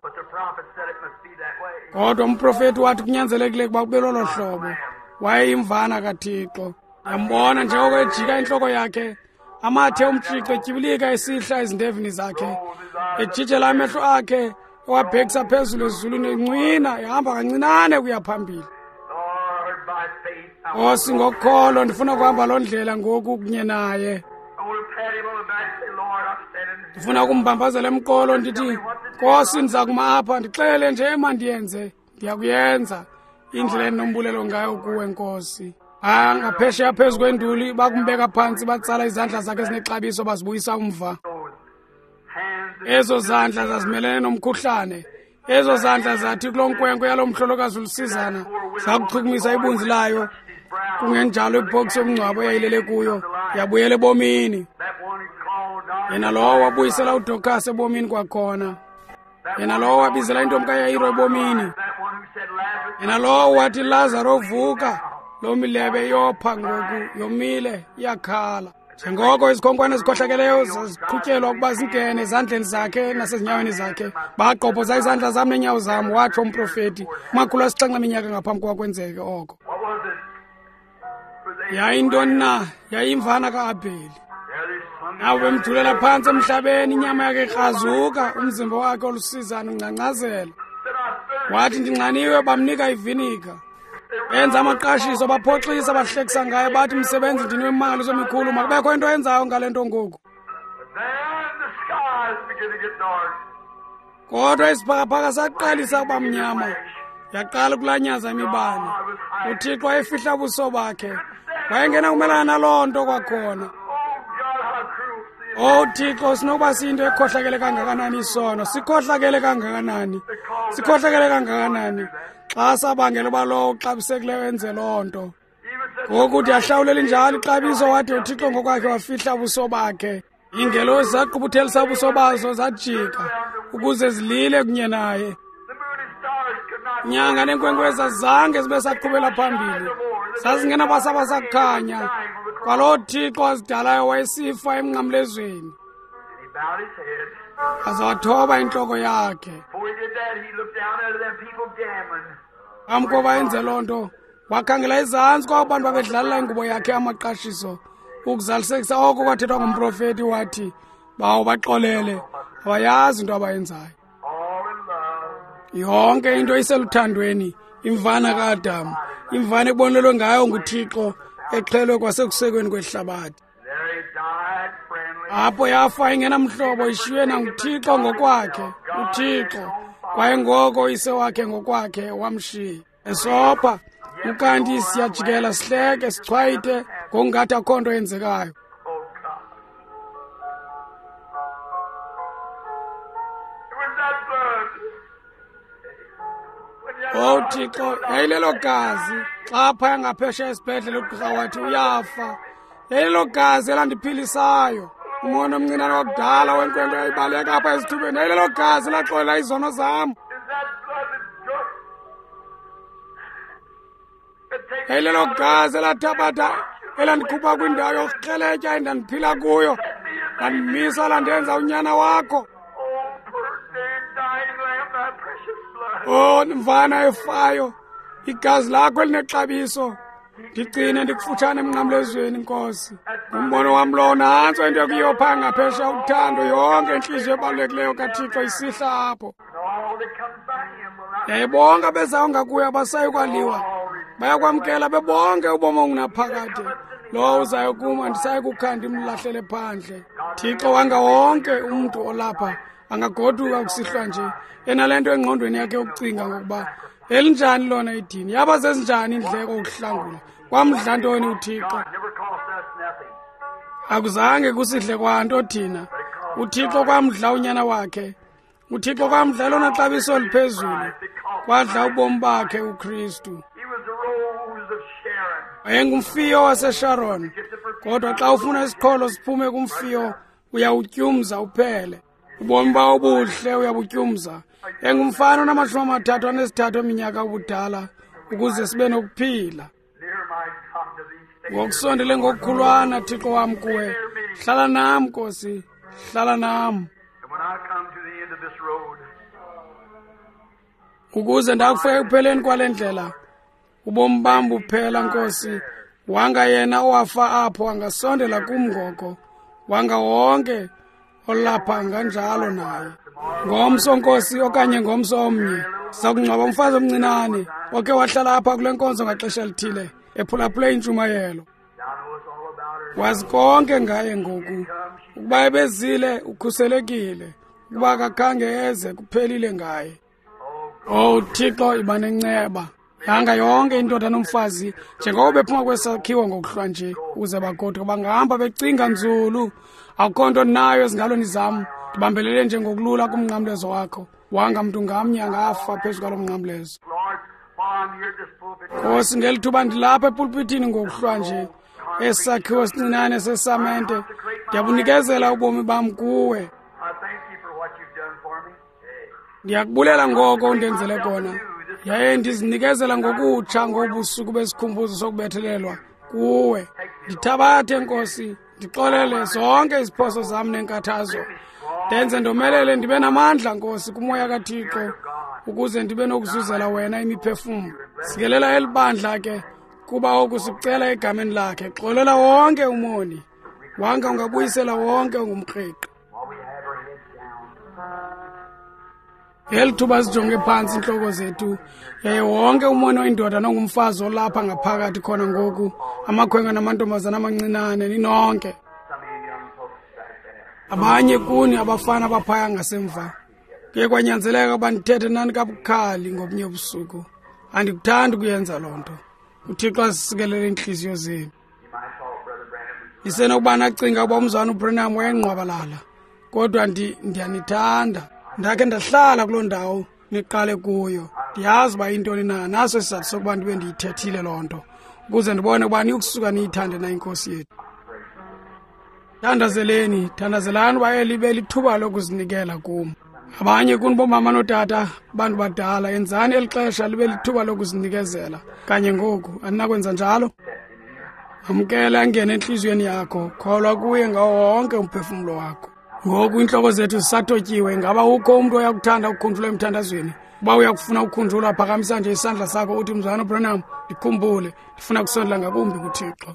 Speaker 1: kodwa umprofeti wathi kunyanzelekile ukuba kube lolo hlobo wayeyimvana kaThixo yambona njengoko ejika intloko yakhe amathe omtshixo etyibilika esihla ezindevini zakhe ejijela amehlo akhe ewabhekisa phezulu ezulwini encwina ehamba kancinane kuya phambili Nkosi ngokholo ndifuna ukuhamba loo ndlela ngoku kunye naye ndifuna ukumbambazela emqolo ndithi Nkosi ndiza kuma apha ndixele nje mandiyenze ndiyakuyenza indlela endinombulelo ngayo kuwe Nkosi ngaphesheya phezu kwenduli bakumbeka phantsi batsala izandla zakhe ezinexabiso bazibuyisa umva ezo zandla zazimelene nomkhuhlane ezo zandla zathi kulo nkwenkwe yalo mhlolokazi ulusizana zakuchukumisa ibunzi layo kungenjalo ibhokisi yomngcwabo eyayilele kuyo yabuyela ebomini yena lowo wabuyisela uDorcas ebomini kwakhona yena lowo wabizela intombi kaYairo ebomini yena lowo wathi Lazaro vuka lo milebe yopha ngoku yomile iyakhala njengoko izikhonkwane ezikhohlakeleyo ziqhutyelwa ukuba zingene ezandleni zakhe nasezinyaweni zakhe baqophoza izandla zam neenyawo zam watsho umprofeti 700 eminyaka ngaphambi kokwenzeke oko yayintoni na yayimvana kaAbheli nawo bemthulela phantsi emhlabeni inyama yakhe ikrazuka umzimba wakhe olusizana ungcancazela wathi ndinxaniwe bamnika ivinika benza amaqashiso baphoxisa bahlekisa ngaye bathi msebenzi ndinwemali zemikhulu makubekho into yenzayo ngale nto ngoku kodwa isibhakabhaka saqalisa ukuba mnyama yaqala ukulanyaza imibane uThixo wayefihla ubuso bakhe wayengena kumelana naloo nto kwakhona Thixo sinokuba siyinto ekhohlakele kangakanani isono sikhohlakele kangakanani xa sabangela uba lowo uxabisekileyo enze loo nto ngoku ndiyahlawulela njalo ixabiso wathi uThixo ngokwakhe wafihla ubuso bakhe iingelosi zaqubuthelisa ubuso bazo zajika ukuze zilile kunye naye inyanga neenkwenkwezi zange zibe saqhubela phambili zazingena basakhanya kwaloo Thixo wazidalayo wayesifa emnqamlezweni aze wathoba intloko yakhe phambi koba enze loo nto wakhangela izantsi kwabo bantu babedlalela ingubo yakhe amaqashiso ukuzalisekisa oko kwathethwa ngumprofeti wathi bawo baxolele abayazi into abayenzayo yonke into iseluthandweni imvana kaAdamu imvana ekubonelelwe ngayo nguThixo exhelwe kwasekusekweni kwehlabathi apho yafa ingenamhlobo ishiywe nanguThixo ngokwakhe uThixo kwaye ngoko uyise wakhe ngokwakhe wamshiya esopha ukanti siyajikela sihleke sichwayite ngokungathi akho nto yenzekayo Thixo yayilelo gazi xa phaya ngaphesheya esibhedlele ugqirha wathi uyafa yayilelo gazi elandiphilisayo umono omncinane wakudala wenkwenkwe yayibaleka apha esithubeni yayilelo gazi laxolela izono zam elelo gazi elathabatha elandikhupha kwindawo yokurheletya endandiphila kuyo landimisa landenza unyana wakho. Oh, mvana efayo, igazi lakho elinexabiso ndigcine ndikufutshane emnqamlezweni, Nkosi. Umbono wam lo nantso into yokuyiyo phaa ngaphesha uthando, yonke intliziyo ebalulekileyo kaThixo isihla apho. Yayibonke bezawonga kuyo abasayi kwaliwa, bayakwamkela bebonke ubomi ongunaphakade. Lo uzayo kum andisayi kukha ndimlahlele phandle. Thixo, wanga wonke umntu olapha angagoduka kusihlwa nje enale nto engqondweni yakhe ukucinga ngokuba elinjani lona idini, yaba zezinjani indleko ukuhlangula kwamdla ntoni uThixo. Akuzange kusidle kwanto thina. uThixo kwamdla unyana wakhe, uThixo kwamdla lona xabiso eliphezulu, kwadla ubomi bakhe uKristu. Wayengumfiyo waseSharon, kodwa xa ufuna isiqholo siphume kumfiyo uyawutyumza uphele. Ubomi bawo obuhle uyabutyumza. Engumfana ona-33 eminyaka ubudala ukuze sibe nokuphila. Ngokusondele ngokukhulwana Thixo wam kuwe, hlala nam Nkosi, hlala nam. Ukuze ndakufika ekupheleni kwale ndlela, ubomi bam buphela Nkosi, wanga yena owafa apho angasondela kum ngoko, wanga wonke olapha nganjalo naye. Ngomso Nkosi okanye ngomso omnye siza kungcwaba umfazi omncinane oke wahlala apha kule nkonzo ngaxesha elithile ephulaphule intshumayelo. Wazi konke ngaye ngoku, ukuba ebezile ukhuselekile, ukuba akakhange eze kuphelile ngaye. Oh Thixo, iba nenceba, yanga yonke indoda nomfazi njengoko bephuma kwesakhiwo ngokuhlwa nje, ukuze bagoduke bangahamba becinga nzulu. Akukho nto nayo ezingalweni zam, ndibambelele nje ngokulula kumnqamlezo wakho. Wanga mntu ngamnye angafa phezu kwalo mnqamlezo. Nkosi, ngeli thuba ndilapha epulpitini ngokuhlwa nje, esakhiwo sincinane sesamente, ndiyabunikezela ubomi bam kuwe. Ndiyakubulela ngoko undenzele kona. Yaye ndizinikezela ngokutsha ngobusuku besikhumbuzo sokubethelelwa kuwe. Ndithabathe Nkosi, ndixolele zonke iziphoso zam nenkathazo. Ndenze ndomelele ndibe namandla Nkosi kumoya kaThixo, ukuze ndibe nokuzuzela wena imiphefumlo. Sikelela eli bandla ke kuba oku sikucela egameni lakhe. Xolela wonke umoni, wanga ungabuyisela wonke ungumkrqiqi. Ngeli thuba sijonge phantsi intloko zethu, yaye wonke umoni oyindoda nongumfazi olapha ngaphakathi khona ngoku, amakhwenkwe namantombazana amancinane, ninonke. Abanye kuni abafana abaphaya ngasemva, kuye kwanyanzeleka uba ndithethe nani kabukhali ngobunye ubusuku. Andikuthandi kuyenza loo nto. uThixo asisikelele iintliziyo zenu. Ndisenokuba nacinga uba umzwana uBranham wayengqwabalala, kodwa ndiyanithanda. Ndakhe ndahlala kuloo ndawo niqale kuyo. Ndiyazi uba yintoni na, naso isizathu sokuba ndibe ndiyithethile loo nto, ukuze ndibone uba niyukusuka niyithande na inkosi yethu. Thandazelani uba eli belithuba lokuzinikela kum. Abanye kuni bomama notata, bantu badala, enzani eli xesha libe lithuba lokuzinikezela. Kanye ngoku andinakwenza njalo. Amkela angene entliziyweni yakho, kholwa kuye ngawo wonke umphefumlo wakho. Ngoku intloko zethu zisatotyiwe, ngaba ukho umntu oyakuthanda ukukhunjulwa emthandazweni. Uba uyakufuna ukukhunjulwa, phakamisa nje isandla sakho uthi, mzwana uBranham, ndikhumbule, ndifuna kusondela ngakumbi kuThixo.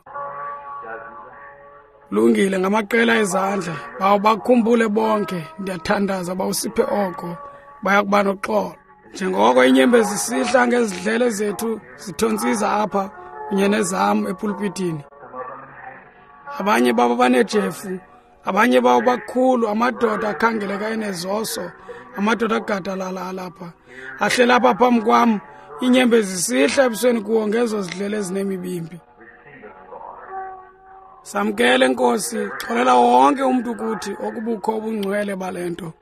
Speaker 1: Lungile ngamaqela ezandla, bakhumbule bonke. Ndiyathandaza bawusiphe oko, bayakuba noxolo. Njengoko inyembezi zisihla ngezidlele zethu zithontsiza apha kunye nezam epulpitini. Abanye babo banejefu, abanye babo bakhulu, amadoda akhangeleka enezoso, amadoda agadalala alapha. Ahlela apha phambi kwam, inyembezi zisihla ebusweni kuwo ngezo zidlele ezinemibimbi. Samkele Nkosi, xolela wonke umntu kuthi okubukho ubungcwele balento.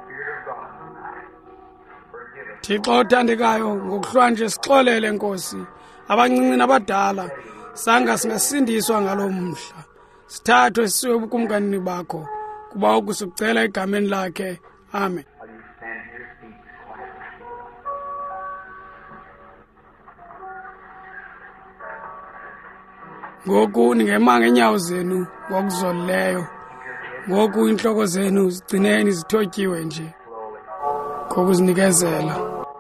Speaker 1: Thixo othandekayo, ngokuhlwa nje sixolele Nkosi, abancinci nabadala, sanga singasindiswa ngalo mhla. Sithathwe sisiwe ebukumkanini bakho, kuba oku sikucela egameni lakhe. Amen. ngoku ningema ngeenyawo zenu ngokuzolileyo, ngoku intloko zenu zigcineni zithotyiwe nje ngokuzinikezela.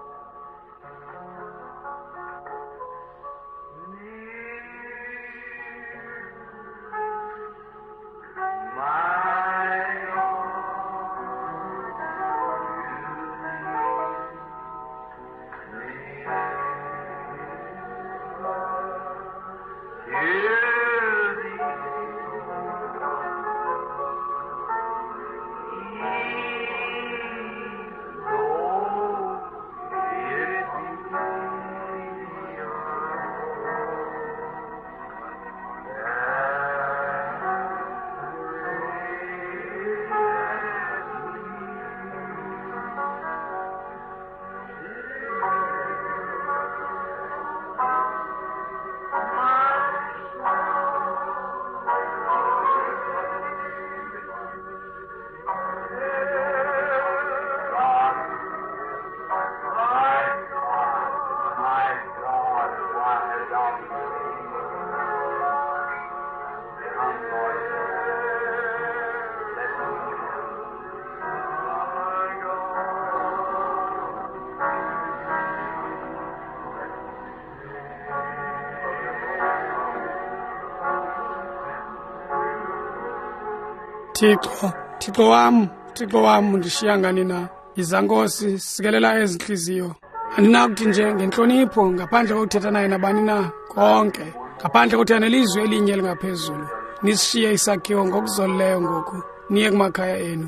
Speaker 1: Thixo wam, undishiya ngani na? Yiza Nkosi, sikelela ezi ntliziyo. Andinakuthi nje ngentlonipho, ngaphandle kokuthetha naye nabani na, konke, ngaphandle kokuthetha nelizwi elinye elingaphezulu. Nisishiye isakhiwo ngokuzolileyo ngoku, niye kumakhaya enu.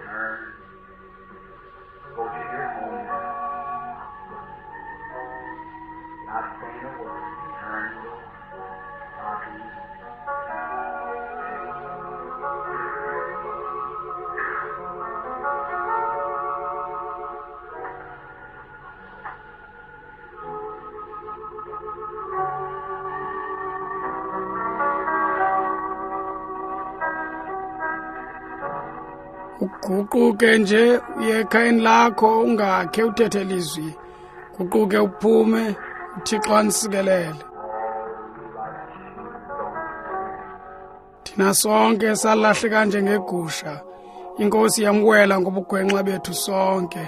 Speaker 1: Uguquke nje uye ekhayeni lakho, ungakhe uthethe lizwi. Guquke uphume, uThixo anisikelele. Thina sonke salahleka njengegusha, iNkosi yamwela ngobugwenxa bethu sonke.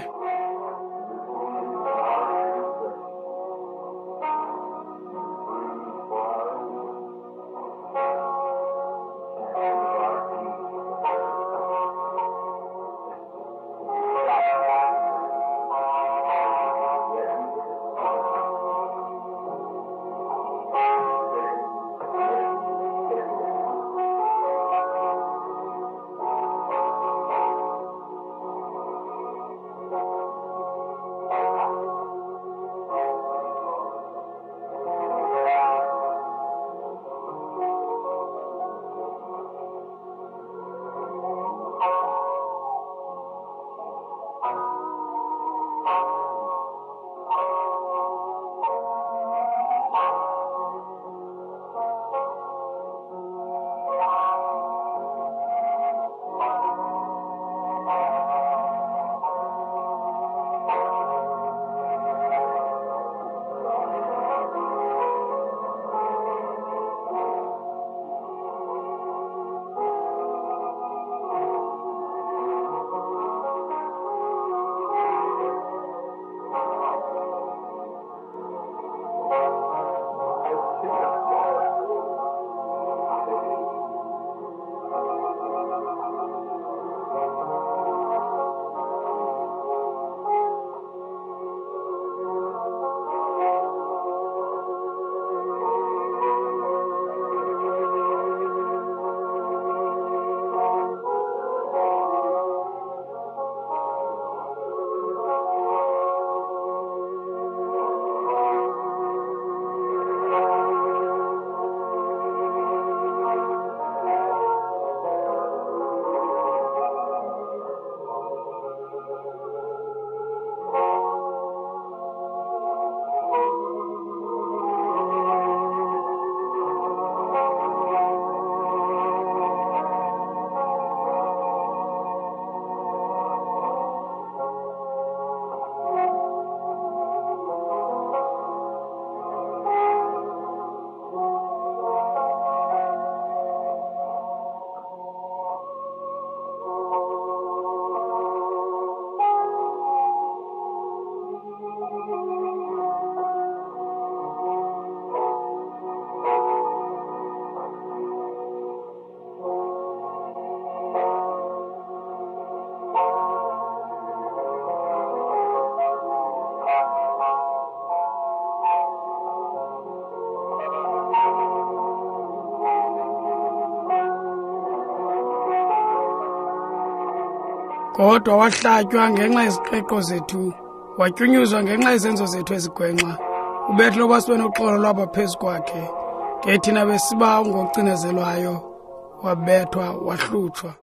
Speaker 1: kodwa wahlatywa ngenxa yeziqeqo zethu, watyunyuzwa ngenxa yezenzo zethu ezigwenxa. Ubethlo basibenoxolo lwaba phezu kwakhe, ke thina besiba ngocinezelwayo, wabethwa, wahlutshwa.